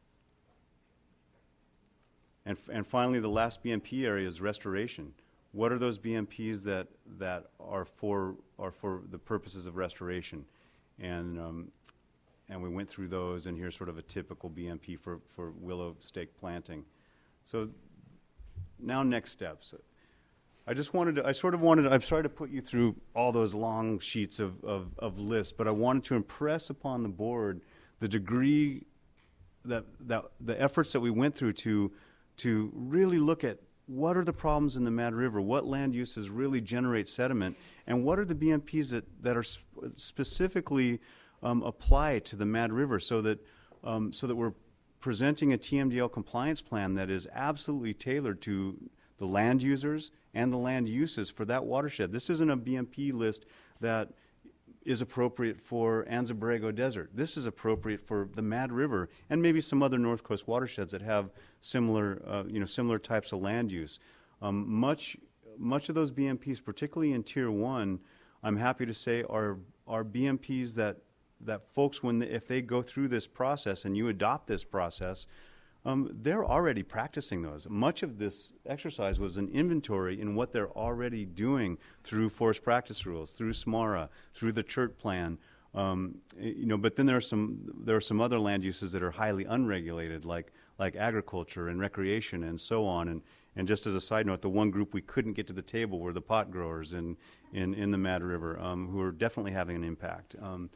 And finally, the last BMP area is restoration. What are those BMPs that are for the purposes of restoration? And we went through those, and here's sort of a typical BMP for willow stake planting. So now next steps. I'm sorry to put you through all those long sheets of lists, but I wanted to impress upon the board the degree that the efforts that we went through to really look at what are the problems in the Mad River, what land uses really generate sediment, and what are the BMPs that are specifically apply to the Mad River, so that we're presenting a TMDL compliance plan that is absolutely tailored to the land users and the land uses for that watershed. This isn't a BMP list that is appropriate for Anza Borrego Desert. This is appropriate for the Mad River and maybe some other North Coast watersheds that have similar types of land use. Much of those BMPs, particularly in Tier 1, I'm happy to say are BMPs that folks, if they go through this process and you adopt this process, they're already practicing those. Much of this exercise was an inventory in what they're already doing through forest practice rules, through SMARA, through the CHRT plan. But then there are some other land uses that are highly unregulated, like agriculture and recreation and so on. And just as a side note, the one group we couldn't get to the table were the pot growers in the Mad River, who are definitely having an impact.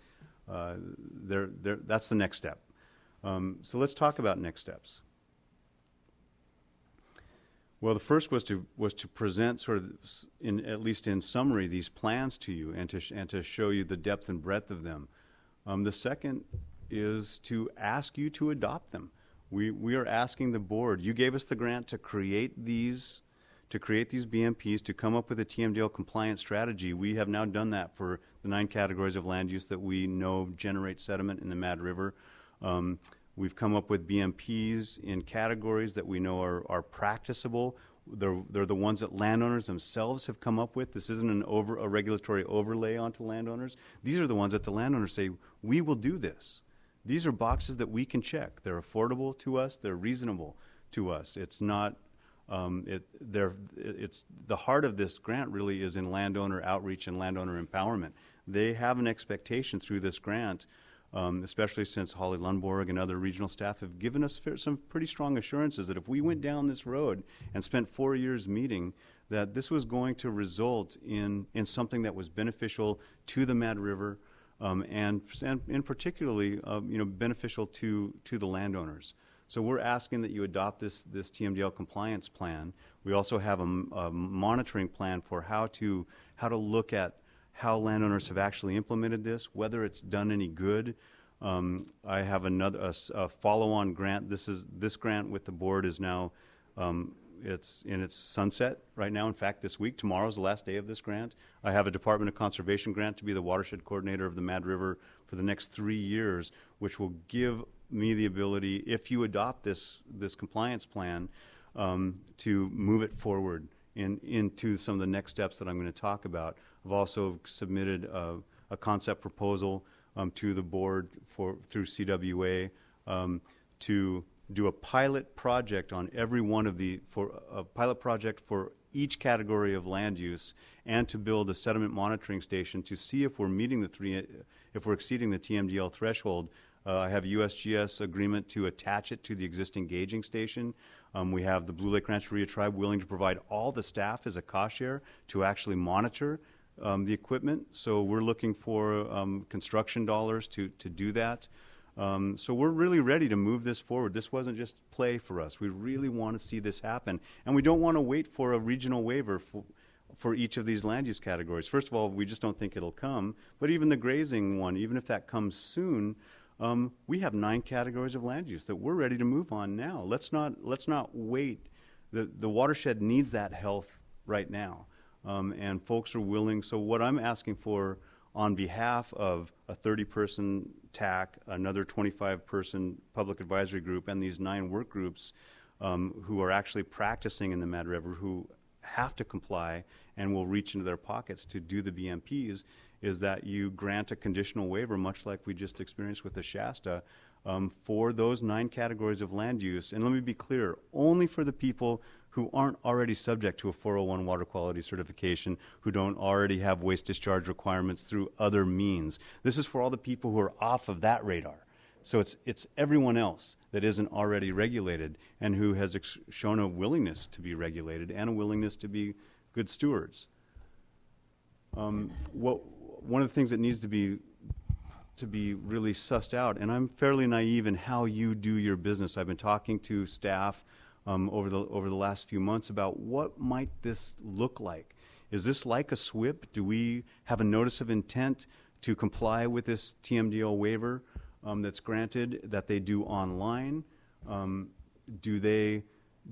That's the next step. So let's talk about next steps. Well, the first was to present sort of, at least in summary, these plans to you and to show you the depth and breadth of them. The second is to ask you to adopt them. We are asking the board. You gave us the grant to create these BMPs, to come up with a TMDL compliant strategy. We have now done that for the 9 categories of land use that we know generate sediment in the Mad River. We've come up with BMPs in categories that we know are practicable. They're the ones that landowners themselves have come up with. This isn't a regulatory overlay onto landowners. These are the ones that the landowners say, we will do this. These are boxes that we can check. They're affordable to us. They're reasonable to us. It's not. It's the heart of this grant really is in landowner outreach and landowner empowerment. They have an expectation through this grant, especially since Holly Lundborg and other regional staff have given us some pretty strong assurances that if we went down this road and spent 4 years meeting, that this was going to result in something that was beneficial to the Mad River, and particularly beneficial to the landowners. So we're asking that you adopt this TMDL compliance plan. We also have a monitoring plan for how to look at how landowners have actually implemented this, whether it's done any good. I have a follow-on grant. This grant with the board is now it's in its sunset right now. In fact, this week, tomorrow's the last day of this grant. I have a Department of Conservation grant to be the watershed coordinator of the Mad River for the next 3 years, which will give me the ability, if you adopt this compliance plan, to move it forward into some of the next steps that I'm going to talk about. I've also submitted a concept proposal to the board through CWA to do a pilot project on every one of a pilot project for each category of land use, and to build a sediment monitoring station to see if we're exceeding the TMDL threshold. I have a USGS agreement to attach it to the existing gauging station. We have the Blue Lake Rancheria Tribe willing to provide all the staff as a cost share to actually monitor the equipment. So we're looking for construction dollars to do that. So we're really ready to move this forward. This wasn't just play for us. We really want to see this happen. And we don't want to wait for a regional waiver for each of these land use categories. First of all, we just don't think it'll come, but even the grazing one, even if that comes soon, we have 9 categories of land use that we're ready to move on now. Let's not wait. The watershed needs that health right now, and folks are willing. So what I'm asking for on behalf of a 30-person TAC, another 25-person public advisory group, and these 9 work groups who are actually practicing in the Mad River, who have to comply and will reach into their pockets to do the BMPs, is that you grant a conditional waiver, much like we just experienced with the Shasta, for those 9 categories of land use. And let me be clear, only for the people who aren't already subject to a 401 water quality certification, who don't already have waste discharge requirements through other means. This is for all the people who are off of that radar. So it's everyone else that isn't already regulated and who has shown a willingness to be regulated and a willingness to be good stewards. One of the things that needs to be really sussed out, and I'm fairly naive in how you do your business. I've been talking to staff over the last few months about what might this look like. Is this like a SWIP? Do we have a notice of intent to comply with this TMDL waiver that's granted that they do online? Do they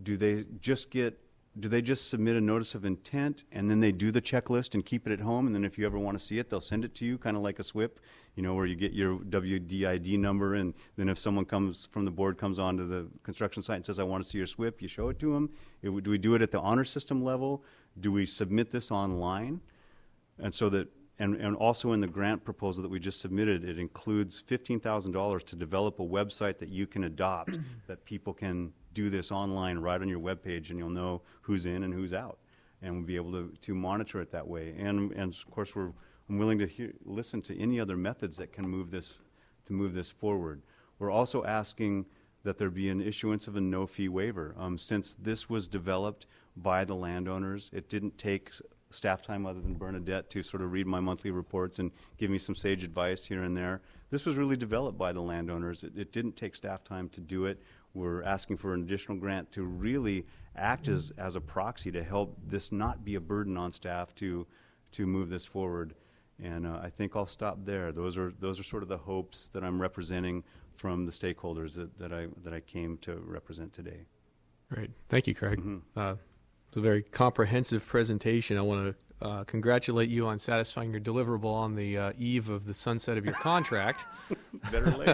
just submit a notice of intent and then they do the checklist and keep it at home, and then if you ever want to see it, they'll send it to you, kind of like a SWIP, where you get your WDID number, and then if someone comes from the board comes onto the construction site and says, I want to see your SWIP, you show it to them. Do we do it at the honor system level? Do we submit this online? And so that And also in the grant proposal that we just submitted, it includes $15,000 to develop a website that you can adopt, that people can do this online right on your webpage, and you'll know who's in and who's out, and we'll be able to monitor it that way. And of course, I'm willing to listen to any other methods that can move this forward. We're also asking that there be an issuance of a no-fee waiver. Since this was developed by the landowners, it didn't take staff time other than Bernadette to sort of read my monthly reports and give me some sage advice here and there. This was really developed by the landowners. It didn't take staff time to do it. We're asking for an additional grant to really act as a proxy to help this not be a burden on staff to move this forward. And I think I'll stop there. Those are sort of the hopes that I'm representing from the stakeholders that I came to represent today. Great. Thank you, Craig. It's a very comprehensive presentation. I want to congratulate you on satisfying your deliverable on the eve of the sunset of your contract. Better late.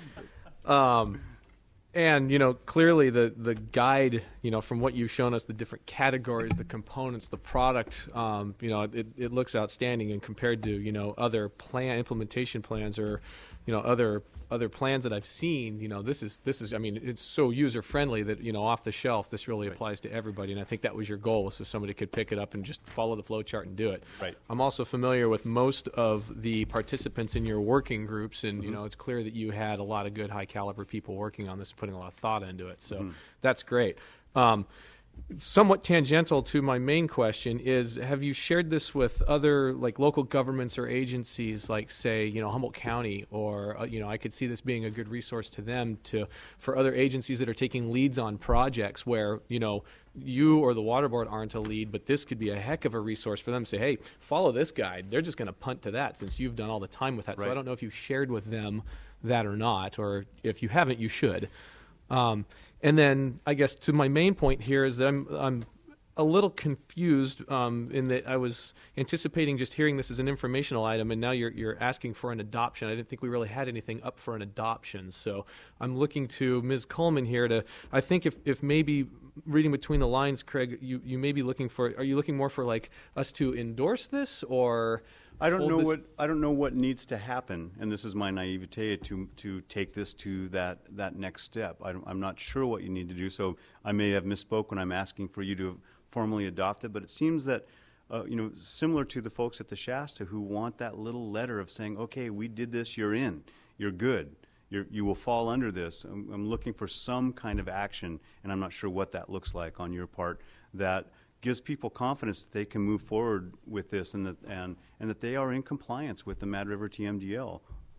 And, clearly the guide, from what you've shown us, the different categories, the components, the product, it looks outstanding. And compared to, other implementation plans or, other plans that I've seen, this is, I mean, it's so user-friendly that, off the shelf, this really applies to everybody. And I think that was your goal, was so somebody could pick it up and just follow the flow chart and do it. Right. I'm also familiar with most of the participants in your working groups, and, it's clear that you had a lot of good high-caliber people working on this and putting a lot of thought into it. So that's great. Somewhat tangential to my main question is, have you shared this with other local governments or agencies, like say Humboldt County, or I could see this being a good resource to them for other agencies that are taking leads on projects where you or the water board aren't a lead, but this could be a heck of a resource for them to say, hey, follow this guide. They're just going to punt to that since you've done all the time with that. Right. So I don't know if you've shared with them that or not, or if you haven't, you should. And then I guess to my main point here is that I'm a little confused in that I was anticipating just hearing this as an informational item, and now you're asking for an adoption. I didn't think we really had anything up for an adoption. So I'm looking to Ms. Coleman here to, I think if maybe reading between the lines, Craig, you may be looking for, are you looking more for us to endorse this, or I don't know what needs to happen, and this is my naivete to take this to that next step. I'm not sure what you need to do, so I may have misspoke when I'm asking for you to formally adopt it. But it seems that similar to the folks at the Shasta who want that little letter of saying, okay, we did this, you're in, you're good, you will fall under this. I'm looking for some kind of action, and I'm not sure what that looks like on your part, that gives people confidence that they can move forward with this, and that they are in compliance with the Mad River TMDL.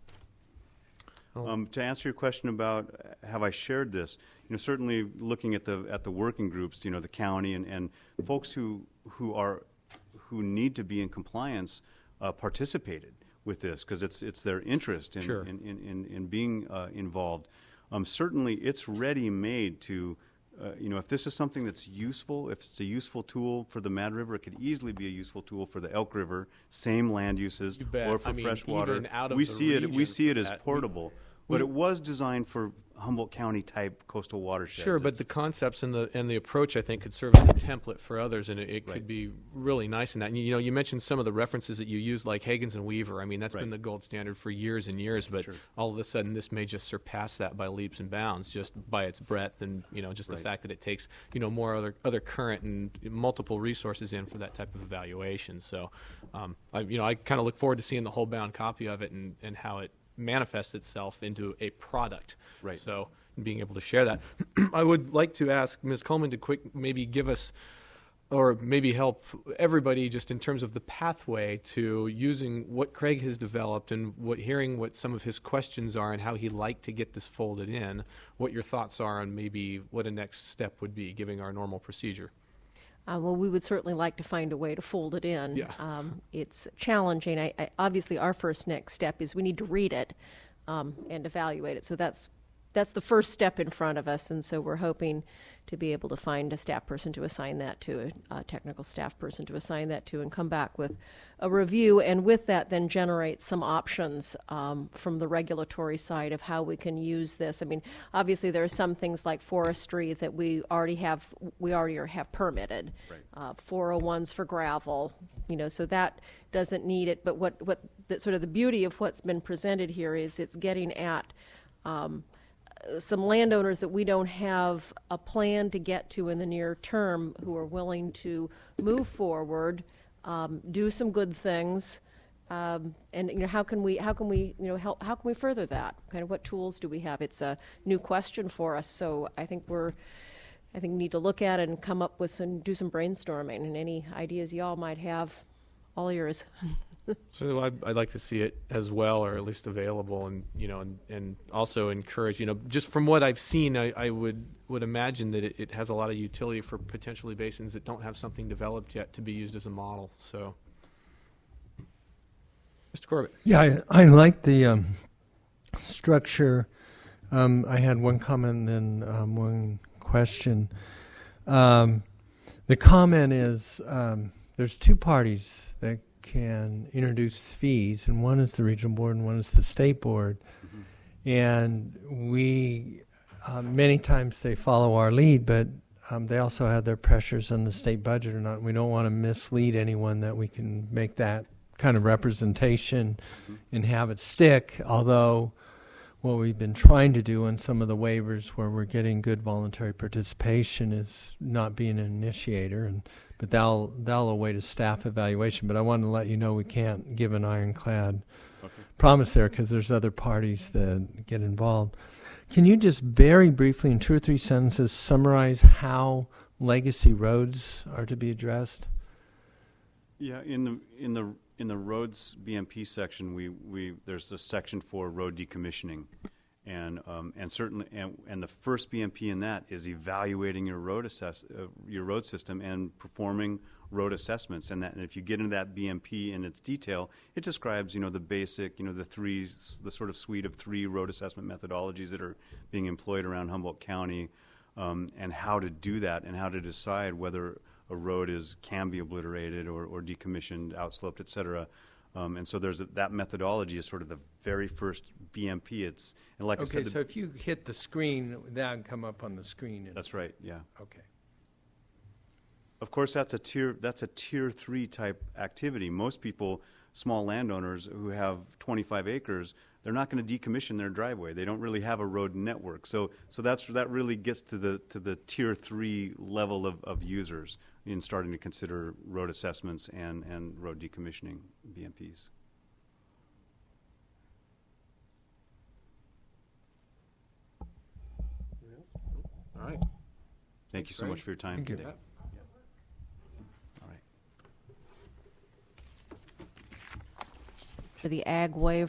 To answer your question about have I shared this, certainly looking at the working groups, the county and folks who who need to be in compliance participated with this, because it's their interest in Sure. in being involved. Certainly, it's ready-made to, if this is something that's useful, if it's a useful tool for the Mad River, it could easily be a useful tool for the Elk River, same land uses, You bet. or for I mean, freshwater. even out of We the see it. We region see it for as that. portable, but it was designed for Humboldt County type coastal watersheds. Sure, but It's- the concepts and the approach, I think, could serve as a template for others, and it Right. could be really nice in that. And, you mentioned some of the references that you use, like Higgins and Weaver. I mean, that's Right. been the gold standard for years and years, but Sure. all of a sudden, this may just surpass that by leaps and bounds, just by its breadth and just the Right. fact that it takes more other current and multiple resources in for that type of evaluation. So, I kind of look forward to seeing the whole bound copy of it and how it manifests itself into a product. Right. So being able to share that. I would like to ask Ms. Coleman to maybe give us, or maybe help everybody just in terms of the pathway to using what Craig has developed and hearing what some of his questions are and how he'd like to get this folded in, what your thoughts are on maybe what a next step would be, giving our normal procedure. Well, we would certainly like to find a way to fold it in. Yeah. It's challenging. I obviously, our next step is we need to read it and evaluate it. So that's the first step in front of us, and so we're hoping to be able to find a staff person to assign that to, a technical staff person to assign that to, and come back with a review, and with that then generate some options from the regulatory side of how we can use this. I mean, obviously there are some things like forestry that we already have permitted. Right. 401s for gravel, so that doesn't need it. But what the, sort of the beauty of what's been presented here is it's getting at some landowners that we don't have a plan to get to in the near term, who are willing to move forward, do some good things, and how can we further that? Kind of what tools do we have? It's a new question for us, so I think we need to look at it and come up with do some brainstorming, and any ideas y'all might have, all yours. So I'd like to see it as well, or at least available, and and also encourage. Just from what I've seen, I would imagine that it has a lot of utility for potentially basins that don't have something developed yet to be used as a model. So, Mr. Corbett. Yeah, I like the structure. I had one comment and then one question. The comment is there's two parties that can introduce fees, and one is the regional board and one is the state board. Mm-hmm. And we, many times they follow our lead, but they also have their pressures on the state budget or not. We don't want to mislead anyone that we can make that kind of representation and have it stick, although what we've been trying to do on some of the waivers where we're getting good voluntary participation is not being an initiator, but that'll await a staff evaluation. But I wanted to let you know we can't give an ironclad promise there because there's other parties that get involved. Can you just very briefly, in 2 or 3 sentences, summarize how legacy roads are to be addressed? Yeah, in the roads BMP section, we there's a section for road decommissioning, and certainly and the first BMP in that is evaluating your road system and performing road assessments. And if you get into that BMP in its detail, it describes the basic the sort of suite of 3 road assessment methodologies that are being employed around Humboldt County, and how to do that and how to decide whether a road can be obliterated or decommissioned, outsloped, et cetera. And so that methodology is sort of the very first BMP. And like I said, so if you hit the screen, that would come up on the screen. That's right. Yeah. Okay. Of course, that's a tier 3 type activity. Most people, small landowners who have 25 acres, they're not going to decommission their driveway. They don't really have a road network. So that really gets to the tier 3 level of users in starting to consider road assessments and road decommissioning BMPs. All right. Thank you so much for your time Thank you. today. All right. For the ag waiver.